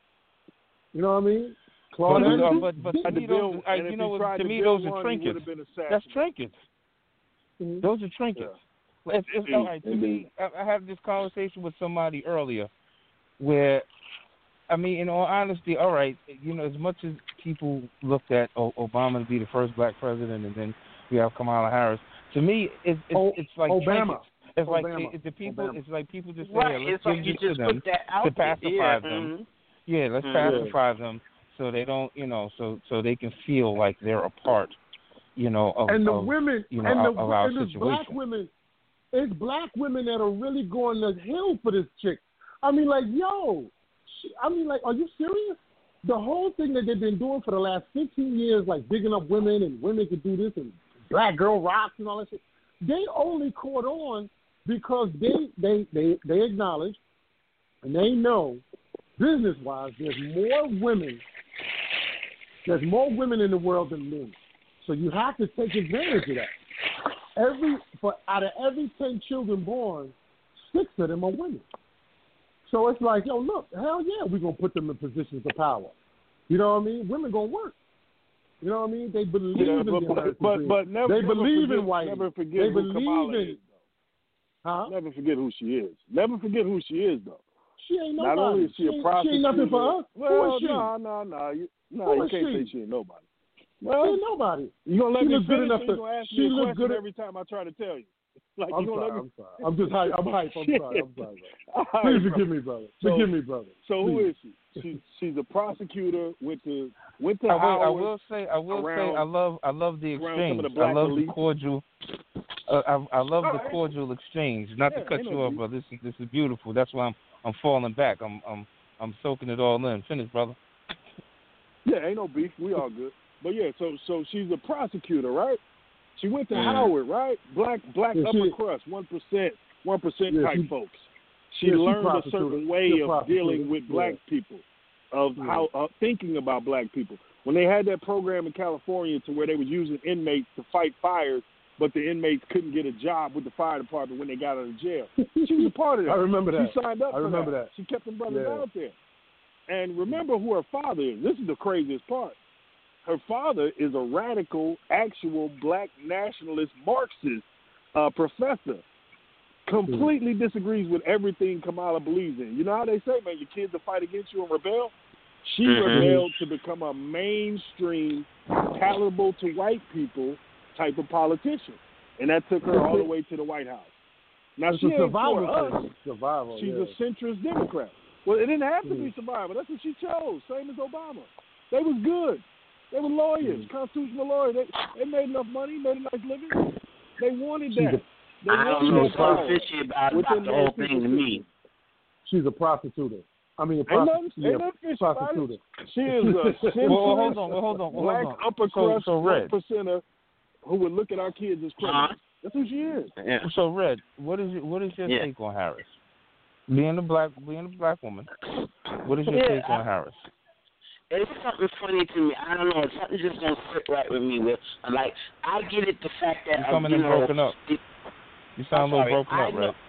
You know what I mean? Claude But, uh, Anderson but, but didn't. to me, those, uh, and if you know, he tried to to me, build those are one, he trinkets. would have been That's assassinated. trinkets. Mhm. Those are trinkets. It's, it's, all right, to me, I, I had this conversation with somebody earlier where, I mean, in all honesty, all right, you know, as much as people looked at o- Obama to be the first black president and then we have Kamala Harris, to me, it's, it's, O- it's like Obama. trinkets. It's like Obama. it, the people. Obama. It's like people just say, Right. yeah, let's It's like give you this to just them put that out to there. pacify Yeah. them. Mhm. Yeah, let's Mhm. pacify them so they don't, you know, so so they can feel like they're a part, you know, of, and the of women you know, and the of, of our and it's situation. black women, it's black women that are really going to hell for this chick. I mean, like, yo, she, I mean, like, are you serious? The whole thing that they've been doing for the last fifteen years, like bigging up women and women can do this and black girl rocks and all that shit, they only caught on because they they they, they acknowledge and they know business wise there's more women there's more women in the world than men. So you have to take advantage of that. Every for out of every ten children born, six of them are women. So it's like, yo, look, hell yeah, we're gonna put them in positions of power. You know what I mean? Women gonna work. You know what I mean? They believe Yeah, in but, the but, American but, dream. but never, they never believe forget, in white. Never forget They who believe Kamala in. is. Huh? Never forget who she is. Never forget who she is, though. She ain't nobody. Not only is she a ain't- prostitute. She ain't nothing for us. Well, Who is she? no, no, no. You, no, Who you is can't she? say she ain't nobody. She Well, ain't nobody. you gonna let She me looks good finish, enough or to- you gonna ask she me a looks question good- every time I try to tell you? Like I'm you gonna sorry, let me? I'm sorry. I'm just hype. I'm hype. I'm sorry. I'm sorry. Bro. All Please right, forgive bro. me, brother. So- Forgive me, brother. So who Please. is she? She's she's a prosecutor with the with the I will, I Howard. will say, I will around- say, I love, I love the around some of exchange. the black I love elites. the cordial. Uh, I, I love Oh, the ain't- cordial exchange. Not Yeah, to cut ain't you no off, beef. but this is this is beautiful. That's why I'm I'm falling back. I'm I'm I'm soaking it all in. Finish, brother. Yeah, ain't no beef. We all good. But yeah, so so she's a prosecutor, right? She went to Mhm. Howard, right? Black black Yeah, upper she- crust, one percent, one percent Yeah, type she- folks. She yeah, she learned a prostituted. certain She way a of prostitute. dealing with black Yeah. people, of Yeah. how uh, thinking about black people. When they had that program in California to where they was using inmates to fight fires, but the inmates couldn't get a job with the fire department when they got out of jail. She was a part of that. I remember that. She signed up I for remember that. that. She kept them brothers Yeah. out there. And remember who her father is. This is the craziest part. Her father is a radical, actual black nationalist Marxist uh, professor. Completely disagrees with everything Kamala believes in. You know how they say, man, your kids will fight against you and rebel? She Mhm. rebelled to become a mainstream, palatable to white people type of politician. And that took her all the way to the White House. Now, It's she a ain't for survival us. thing. Survival. She's yeah. a centrist Democrat. Well, it didn't have to be Mm. survival. That's what she chose, same as Obama. They was good. They were lawyers, Mm. constitutional lawyers. They, they made enough money, made a nice living. They wanted She's that. a- They I don't wanted know that power something fishy about, within about the whole their thing to people me. She's a prostitute. I mean, a Ain't nothing, prostitute. ain't Yeah, nothing fishy about it. prostitute. She is a centrist, Well, well, hold on, well, hold on, well, black hold on. upper So- crust so, one Red. percenter who would look at our kids as criminals. Uh-huh. That's who she is. Yeah. So, Red, what is your, what is your Yeah. take on Harris? Being a black, being a black woman, what is your Yeah, take on I- Harris? It's something funny to me. I don't know. Something just don't sit right with me. With like, I get it. The fact that You uh, coming you in know, broken up. the- You sound a I'm little sorry, broken I up, know- Red.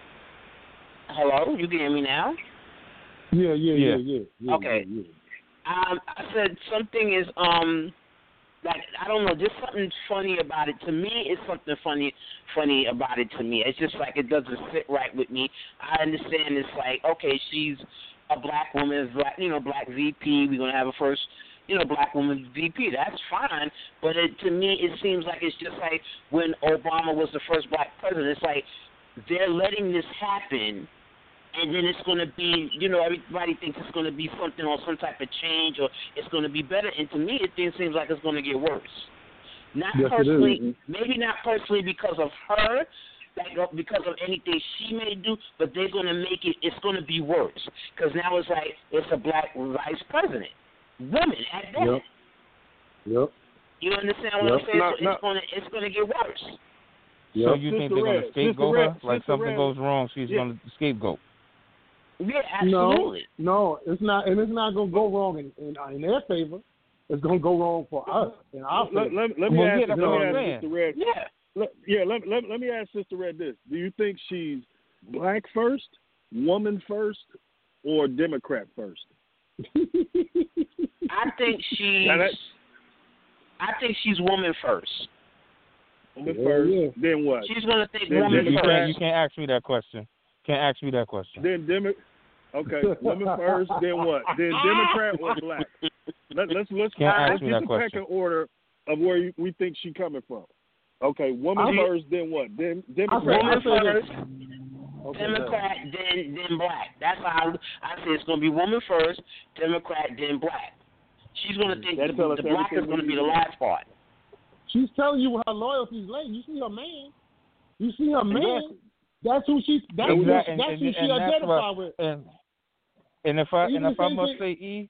Hello, you can hear me now? Yeah, yeah, Yeah. yeah, yeah. yeah Okay. Yeah, Um, I said something is um, like I don't know, just something funny about it. To me, it's something funny, funny about it. To me, it's just like it doesn't sit right with me. I understand it's like okay, she's a black woman, black, you know, black V P. We're gonna have a first, you know, black woman V P. That's fine, but it, to me, it seems like it's just like when Obama was the first black president. It's like they're letting this happen, and then it's going to be, you know, everybody thinks it's going to be something or some type of change or it's going to be better. And to me, it seems like it's going to get worse. Not yes, personally, maybe not personally because of her, like because of anything she may do, but they're going to make it, it's going to be worse. Because now it's like, it's a black vice president. Women at that. Yep. Yep. You understand what Yep. I'm saying? Not, so not, it's going to it's going to get worse. Yep. So you think Sister they're going Red, to scapegoat Sister her? Red, Like Sister something Red. goes wrong, she's Yeah. going to scapegoat. Yeah, absolutely. No, no, it's not, and it's not going to go wrong in, in, in their favor. It's going to go wrong for us in our let, favor. let, let me Well, ask, yeah, that's let what me I'm ask saying. Sister Red. Yeah. Let, yeah, let, let, let me ask Sister Red this. Do you think she's black first, woman first, or Democrat first? I think she's, Now that- I think she's woman first. Woman Yeah, first, yeah. then what? She's going to think Then woman You first. can't, you can't ask me that question. Can't ask me that question. Then Demo- Okay, woman first, then what? Then Democrat or black? Let, let's let's Can't ask let's me get that the question. pecking order of where you, we think she coming from. Okay, woman I- first, then what? Then I Democrat. Woman say this. first, Okay, Democrat, then then black. That's how I, I say it's going to be woman first, Democrat, then black. She's going to think That the, tell us the black is everything going to we be the need. last part. She's telling you her loyalty's late. You see her man. You see her man. Exactly. That's who she. That's Exactly. who, And- that's and- who she and that's identified what- with. And, and if I Even and if the I same must thing- say E,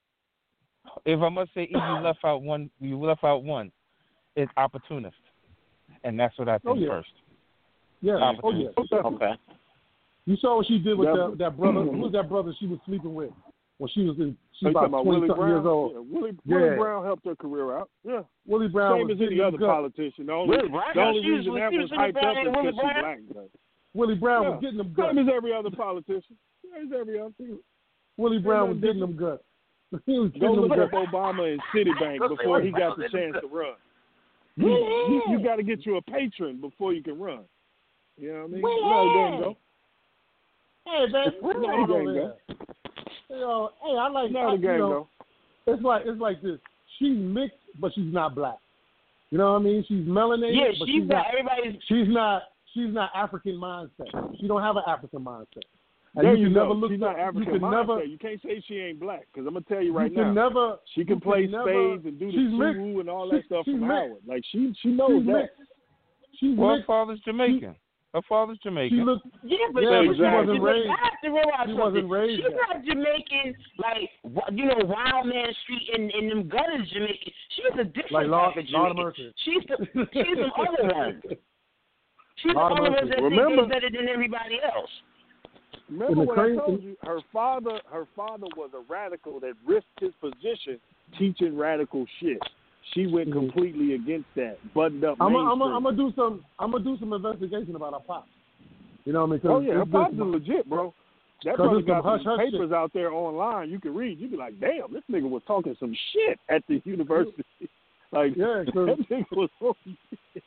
if I must say E, you left out one. You left out one. It's opportunist, and that's what I think Oh, yeah. first. Yeah. Oh Opportunity. yeah. Okay. You saw what she did with That- that, that brother. Who was that brother she was sleeping with when she was in? She So was you talking about about twenty Willie something Brown? years old. Yeah, Willie, Yeah. Willie Brown helped her career out. Yeah. Willie Brown Same was as any getting them other guts. politician. The only, Willie Brown, the only she was- reason that she was was in the hyped up Brown is and because Willie she's Brown. black. But, Willie Brown yeah. was getting them guts. Same as every other politician. Same as every other. Willie Brown was Ain't getting nothing them guts. He was Go getting them look up guts. Obama and Citibank before he got the chance to run. You, you, you got to get you a patron before you can run. You know what I mean? Willie! You know how the game go. Hey man, You know how hold the on game there. go. Hey, yo, hey, I like You know how I, the game you know, go. It's like it's like this. She's mixed, but she's not black. You know what I mean? She's melanated, Yeah, but she's she's not, not. everybody's, She's not. She's not African mindset. She don't have an African mindset. And There you you can go. never look. She's not you African can mindset. never. You can't say she ain't black because I'm gonna tell you right you can now. never. She can you play can never, spades and do the she's mixed. suwu and all that She- stuff she's from mixed. Howard. Like she she knows She's that. mixed. She's Well, her mixed. father's Jamaican. Her father's She Jamaican. looked. yeah, but, Yeah, she, but she not- wasn't but raised- I have to realize she something. wasn't raised She's that. not Jamaican, like, wa- you know, Wild Man Street and, and them gutters Jamaican. She's a different Like Lord, type of Lord Jamaican. Mercy. She's the, she's some other ones. She's the Lord other ones Mercy. that Remember- think they're better than everybody else. Remember And the what crazy- I told you? Her father, her father was a radical that risked his position teaching radical shit. She went Mhm. completely against that, buttoned up I'm mainstream. gonna do some. I'm gonna do some investigation about her pops. You know what I mean? 'Cause Oh yeah, her it's pops this- is legit, bro. That 'Cause brother it's some got some hush-hush papers out there online you can read. You be like, damn, this nigga was talking some shit at the university. Like, Yeah, 'cause- that nigga was talking shit.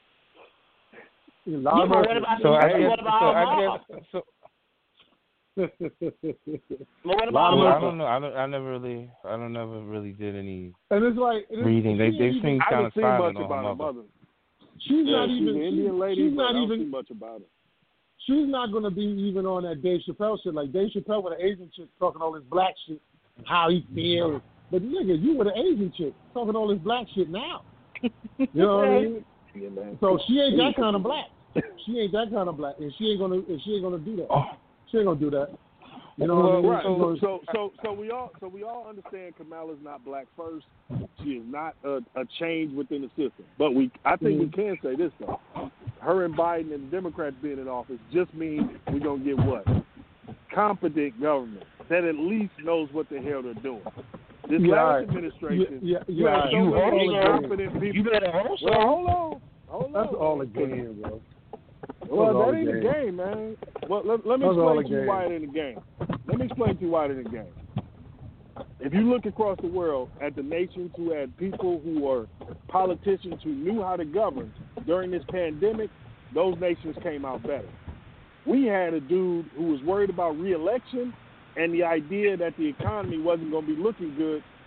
Lord Yeah, but Mercy. what about, So I what guess. about So her I mom? guess. So But what about Lord her well, I mom? don't know. I don't. I never really. I don't never really did any And it's like and it's, reading. They she they ain't even- seem I kind of haven't seen silent much on about her her mother. mother. She's Yeah, not she's even. an Indian she's, lady, she's but not I don't even. see much about her. She's not gonna be even on that Dave Chappelle shit. Like Dave Chappelle with an Asian chick talking all this black shit, and how he feels. But nigga, you with an Asian chick talking all this black shit now. You know what I mean? Yeah, man. So she ain't that kind of black. She ain't that kind of black, and she ain't gonna. And she ain't gonna do that. She ain't gonna do that. You know what I mean? Right. She's So, gonna- so, so, so we all, so we all understand Kamala's not black first. She is not a, a change within the system. But we, I think we can say this though: her and Biden and the Democrats being in office just means we're gonna get what? Competent government that at least knows what the hell they're doing. This Yeah, last right. administration, Yeah, yeah, you had yeah. so You many hold on. incompetent people. You better hope so. Well, hold on, hold That's on. all a game, bro. Well, all that a ain't a game. game, man. Well, let, let me That's all explain a to you game. why it ain't a game. Let me explain to you why it ain't a game. If you look across the world at the nations who had people who were politicians who knew how to govern during this pandemic, those nations came out better. We had a dude who was worried about re-election and the idea that the economy wasn't going to be looking good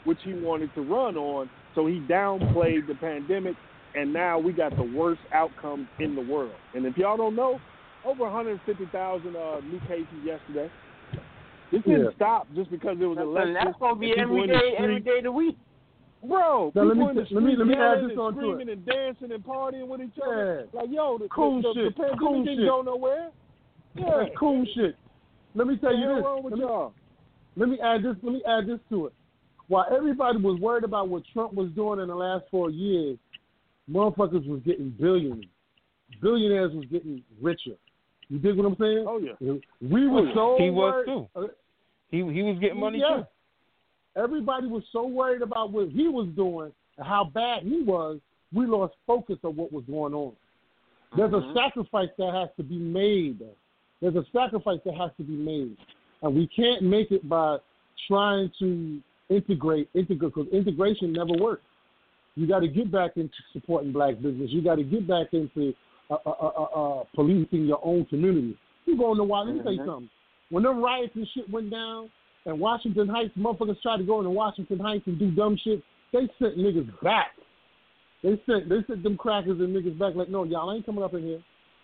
which he wanted to run on. So he downplayed the pandemic, and now we got the worst outcomes in the world. And if y'all don't know, over one hundred fifty thousand uh, new cases yesterday. This didn't Yeah. stop just because it was an election. And that's gonna be and people every in the day, street. every day of the week. Bro, Now, let people me in the t- let me- street let me add yelling this and onto it. screaming and dancing and partying with each other. Yeah. Like, yo, the, Cool the, the, shit. the pandemic Cool didn't shit. go nowhere. Yeah. That's cool shit. Let me tell What the you hell this. wrong with Let me, y'all? let me add this. Let me add this to it. While everybody was worried about what Trump was doing in the last four years, motherfuckers was getting billions. Billionaires was getting richer. You dig what I'm saying? Oh, yeah. We were so He was worried. too. Uh, He he was getting money yeah. too. Everybody was so worried about what he was doing and how bad he was, we lost focus of what was going on. There's Mhm. a sacrifice that has to be made. There's a sacrifice that has to be made. And we can't make it by trying to integrate, integrate, because integration never works. You got to get back into supporting black business. You got to get back into uh, uh, uh, uh, policing your own community. You go in the wild. Let me tell you Mhm. something. When them riots and shit went down, and Washington Heights, motherfuckers tried to go into Washington Heights and do dumb shit, they sent niggas back. They sent they sent them crackers and niggas back like, no, y'all ain't coming up in here.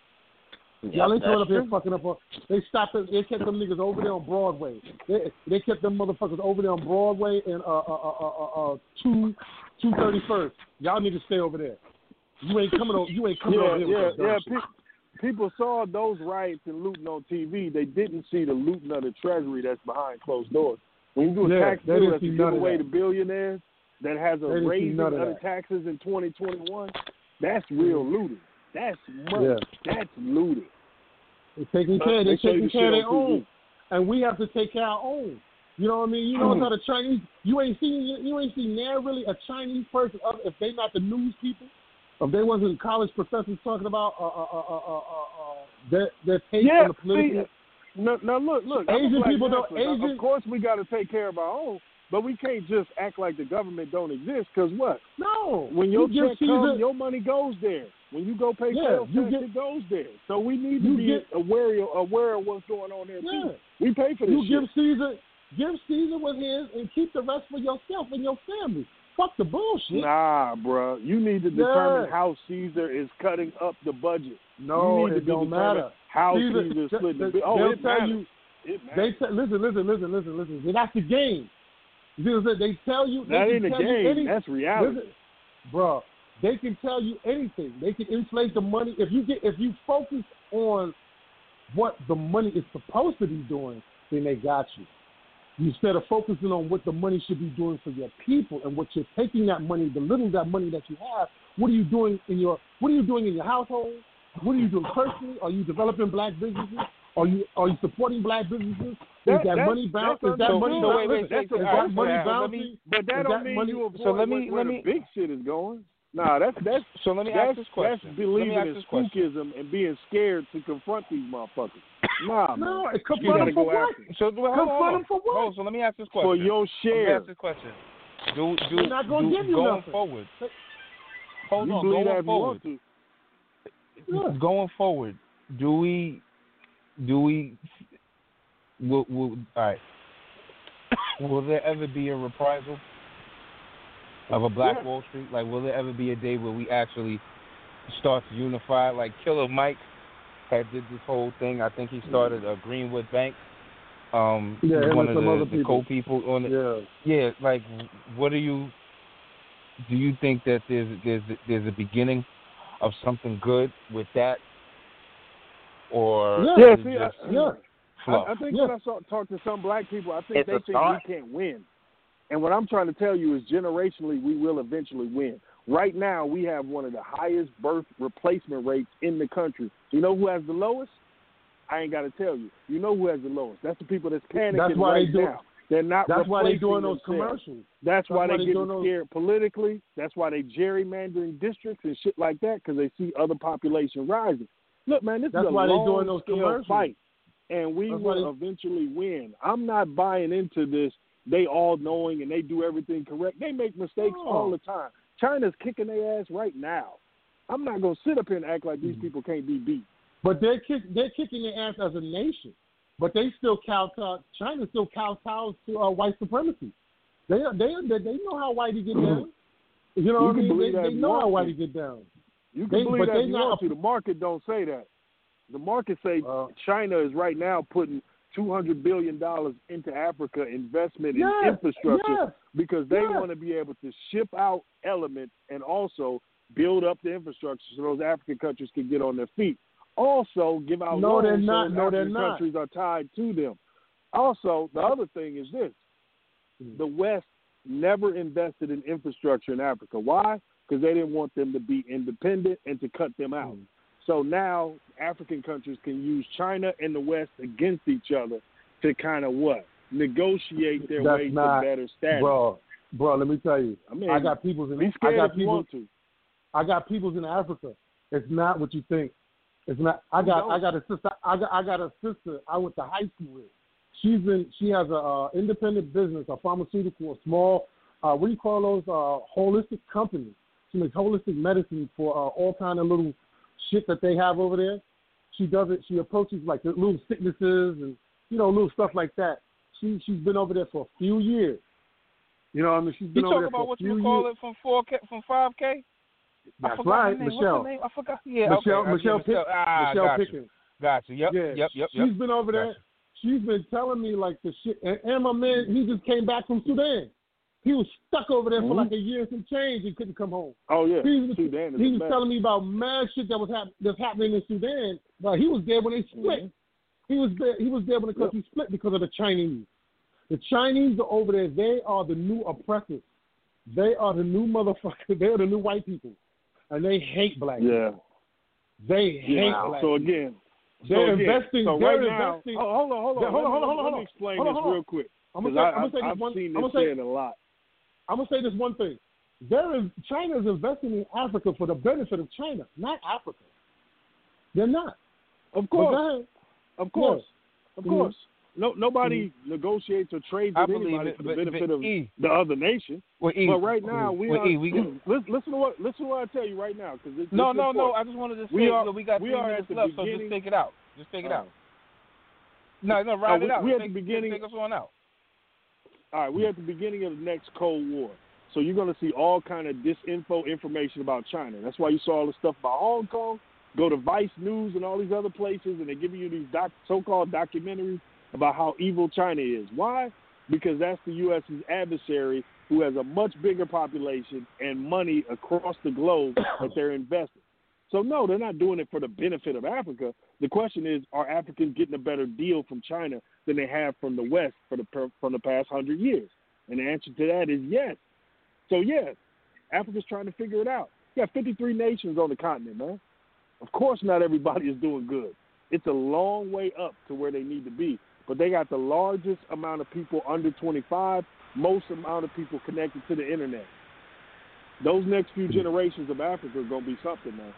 Y'all ain't coming up here fucking up. On, they stopped it. They kept them niggas over there on Broadway. They they kept them motherfuckers over there on Broadway and uh uh uh uh, uh two two thirty first. Y'all need to stay over there. You ain't coming over. You ain't coming Yeah, over here. yeah, with that yeah. dumb shit. Pe- people saw those riots and looting on T V. They didn't see the looting of the Treasury that's behind closed doors. When you do a Yeah, tax they bill didn't that's see to none give of away that. to billionaires that has a They didn't see raising none of of the that. taxes in twenty twenty-one, that's real looting. That's money. Yeah. That's looting. They're taking But care. They're they show you taking the care of shit their on T V. own, and we have to take care of our own. You know what I mean? You know how the Chinese. You ain't seen. You ain't seen there really a Chinese person other if they not the news people. If they wasn't college professors talking about uh, uh, uh, uh, uh, uh, their their take Yeah, on the political. see, now, now look, look. I'm a Asian black people don't- nationalist. Asian- Of course, we got to take care of our own, but we can't just act like the government don't exist. Because what? No. When your you check give comes, Caesar, your money goes there. When you go pay Yeah, sales you tax, get- it goes there. So we need to you be get- aware aware of what's going on there Yeah. too. We pay for this you shit. give Caesar, give Caesar what his, and keep the rest for yourself and your family. Fuck the bullshit. Nah, bro. You need to Yeah. determine how Caesar is cutting up the budget. No, you need to it be don't determined matter. how Caesar- Caesar is they- splitting the they- bill. Oh, they'll it tell matters. you. It They matters. te- listen, listen, listen, listen, listen. See, that's the game. You see what I'm saying? They tell you. That they ain't a can tell you game. any- That's reality. Listen, bro, they can tell you anything. They can inflate the money if you get if you focus on what the money is supposed to be doing. Then they got you. Instead of focusing on what the money should be doing for your people and what you're taking that money, the little of that money that you have, what are you doing in your what are you doing in your household? What are you doing personally? Are you developing black businesses? Are you are you supporting black businesses? Is That- that that's- money bound? that's Is that understood. money So bound? wait, wait, Listen, wait, is all that right, money so let bound? me- But that Is don't that mean money- you avoid So let me- where, where let me- the big shit is going. Nah, that's that's So let me that's, ask this question. that's Let me believing ask in this question. spookism and being scared to confront these motherfuckers. Nah, No, man. it confront You gotta them for go what? after it. So well, hold on, Confront hold on. them for what? Hold on, so let me ask this question. For your Let me share. ask this question. Do do They're not gonna do give you going nothing. forward. They- Hold You on, believe that going if you want forward. to. Yeah. Going forward, do we do we will, will all right. Will there ever be a reprisal of a Black Yeah. Wall Street? Like, will there ever be a day where we actually start to unify? Like Killer Mike had did this whole thing. I think he started a Greenwood Bank. Um, Yeah, he's him one and of some the, other the people. co-people on it. Yeah. Yeah, like, what do you do? You think that there's there's there's a beginning of something good with that, or Yeah. Yeah, is it see, just I, Yeah. fluff? I, I think Yeah. when I saw, talk to some black people, I think It's they a think start. we can't win. And what I'm trying to tell you is generationally, we will eventually win. Right now, we have one of the highest birth replacement rates in the country. You know who has the lowest? I ain't got to tell you. You know who has the lowest? That's the people that's panicking That's why right they do- now. They're not That's why they replacing doing those themselves. commercials. That's, That's why why they they get doing those- scared politically. That's why they gerrymandering districts and shit like that, because they see other population rising. Look, man, this That's is a why they doing those long-scale commercials. fight, and we That's why will they- eventually win. I'm not buying into this. They all knowing and they do everything correct. They make mistakes No. all the time. China's kicking their ass right now. I'm not gonna sit up here and act like these people can't be beat. But they're kick, they're kicking their ass as a nation. But they still kowtow. China still kowtows to uh, white supremacy. They they they, they know how Whitey get down. You know You what I can mean? believe They, that they if you know how want Whitey to. get down. You can They- believe but that they if you not- want to. The market don't say that. The market say Uh, China is right now putting two hundred billion dollars into Africa investment in Yes, infrastructure yes, because they yes. want to be able to ship out elements and also build up the infrastructure so those African countries can get on their feet. Also, give out No, loans they're so not. those No, they're African not. countries are tied to them. Also, the other thing is this. The West never invested in infrastructure in Africa. Why? Because they didn't want them to be independent and to cut them out. Mm. So now African countries can use China and the West against each other to kind of what? Negotiate their That's way not- to better status. Bro, bro, let me tell you. I mean, I got peoples in be I scared got if you people want to. I got peoples in Africa. It's not what you think. It's not. I got don't. I got a sister. I got I got a sister. I went to high school with. She's in. She has a uh, independent business, a pharmaceutical, a small. Uh, what do you call those? Uh, holistic company. She makes holistic medicine for uh, all kind of little shit that they have over there. She does it. She approaches like the little sicknesses and you know little stuff like that. She she's been over there for a few years. You know what I mean? She's been You over talk there about for what a few you call years. it from four K from five K? I That's forgot right, her name. Michelle. What's her name? I forgot. Yeah, Michelle, okay. Michelle, yeah, Pick, Ah, Michelle got Pickens. you. Got you. Yep, Yeah, yep, yep, she's yep. been over there. Gotcha. She's been telling me like the shit. And, and my man, he just came back from Sudan. He was stuck over there Mhm. for like a year and some change. He couldn't come home. Oh, yeah. He was, Sudan is he a was mess. telling me about mad shit that was hap- that's happening in Sudan. But he was there when they split. Mhm. He was there. He was there when the country split because of the Chinese. The Chinese are over there. They are the new oppressors. They are the new motherfuckers. They are the new white people, and they hate black people. Yeah. They hate Yeah. black So people. again, They're so again, investing. So they're right now, investing. oh, hold on, hold on. Yeah, hold on, hold on, let me, hold on, let me hold on. explain Hold on, this hold on. real quick. I'm Because gonna say, I, I'm gonna say I've this one. seen I'm this gonna say, said a lot. I'm gonna say this one thing. There is China is investing in Africa for the benefit of China, not Africa. They're not. Of But course. go ahead. Of course. Of Mhm. course. No, nobody negotiates or trades I with believe anybody it, for the but- benefit but of E- the other nation. Well, E, But right now, we well, are. E, we got- listen, listen to what listen to what I tell you right now, because this, No, this no, is no. important. I just wanted to say We are- look, we got we three are at minutes the left, so beginning- just take it out. Just take it Oh. out. No, no, Uh, ride we- it out. we at the take, beginning- Take us on out. All right, we're at the beginning of the next Cold War. So you're going to see all kind of disinfo information about China. That's why you saw all the stuff about Hong Kong. Go to Vice News and all these other places, and they're giving you these doc, so-called documentaries about how evil China is. Why? Because that's the U S's adversary who has a much bigger population and money across the globe that they're investing. So, no, they're not doing it for the benefit of Africa. The question is, are Africans getting a better deal from China than they have from the West for the from the past hundred years? And the answer to that is yes. So, yes, Africa's trying to figure it out. You got fifty-three nations on the continent, man. Of course not everybody is doing good. It's a long way up to where they need to be. But they got the largest amount of people under twenty-five, most amount of people connected to the internet. Those next few generations of Africa are going to be something, man.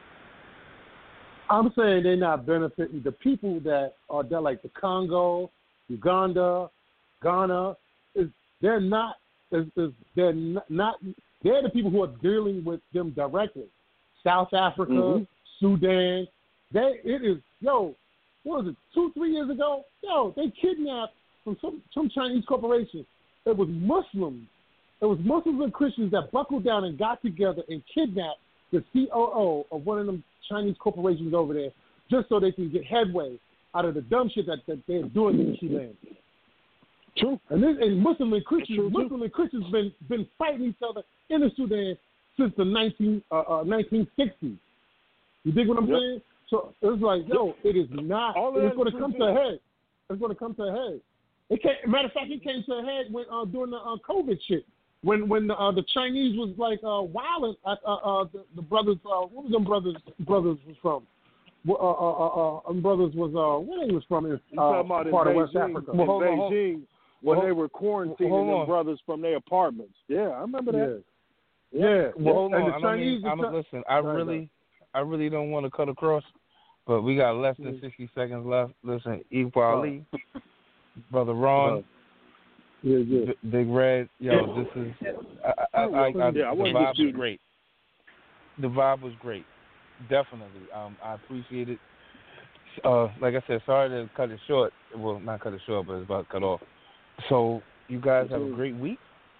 I'm saying they're not benefiting the people that are there, like the Congo, Uganda, Ghana. Is they're not. Is, is they're not, not. They're the people who are dealing with them directly. South Africa, Mhm. Sudan. They. It is. Yo, what was it? Two, three years ago. Yo, they kidnapped from some some Chinese corporation. It was Muslims. It was Muslims and Christians that buckled down and got together and kidnapped the C O O of one of them Chinese corporations over there, just so they can get headway out of the dumb shit that, that they're doing in Sudan. True. And this and Muslim and It's true, Christians, too. Muslim and Christians been been fighting each other in the Sudan since the nineteen uh, uh, nineteen sixties. You dig what I'm Yep. saying? So it's like, yo, it is not. All of It's that going is to true, come too. to a head. It's going to come to a head. It came, matter of fact, it came to a head when uh, during the uh, COVID shit. When when the, uh, the Chinese was like uh, wilding at uh, uh, the, the brothers, uh, what was them brothers brothers was from? Uh, uh, uh, uh, them brothers was uh, where they was from? In, You uh, talking about in part of Beijing, West Africa. in Well, hold on, hold- Beijing when hold- they were quarantining hold them on. brothers from their apartments. Yeah, I remember that. Yeah, yeah. Well, hold And on. the I don't Chinese, mean, I the don't, Chi- listen, I Right, really, I really don't want to cut across, but we got less than Mhm. sixty seconds left. Listen, Equal Oh. Ali, Brother Ron, Uh-huh. Yeah, yeah. B- Big Red, yo, this is, I, I, I, I, I, Yeah, I the wasn't vibe was disputing. great. The vibe was great, definitely. Um, I appreciate it. Uh, like I said, sorry to cut it short. Well, not cut it short, but it's about to cut off. So you guys have a great week.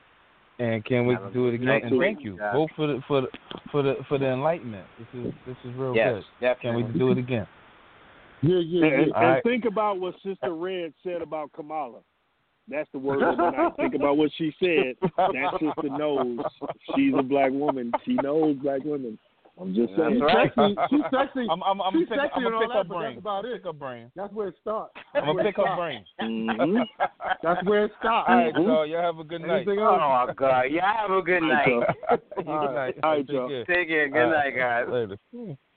And can't wait to do it again. Nice And thank you guys. both for the for the for the for the enlightenment. This is this is real Yes, good. definitely. Can't wait to do it again. Yeah, yeah, And, yeah. and All right. think about what Sister Red said about Kamala. That's the word of the night. Think about what she said. That sister knows she's a black woman. She knows black women. I'm just saying. She's right. sexy. She's sexy. I'm I'm I'm She's gonna pick, sexy I'm and gonna all pick that, her but brain. that's about it. Pick her brain. That's where it starts. I'm gonna pick her brain. Mm-hmm. That's where it stops. All right, y'all. Y'all have a good night. Anything else? Oh my God! Yeah, have a good night. Good night. All right, Take y'all. care. Take care. Good All night, right. guys. Later.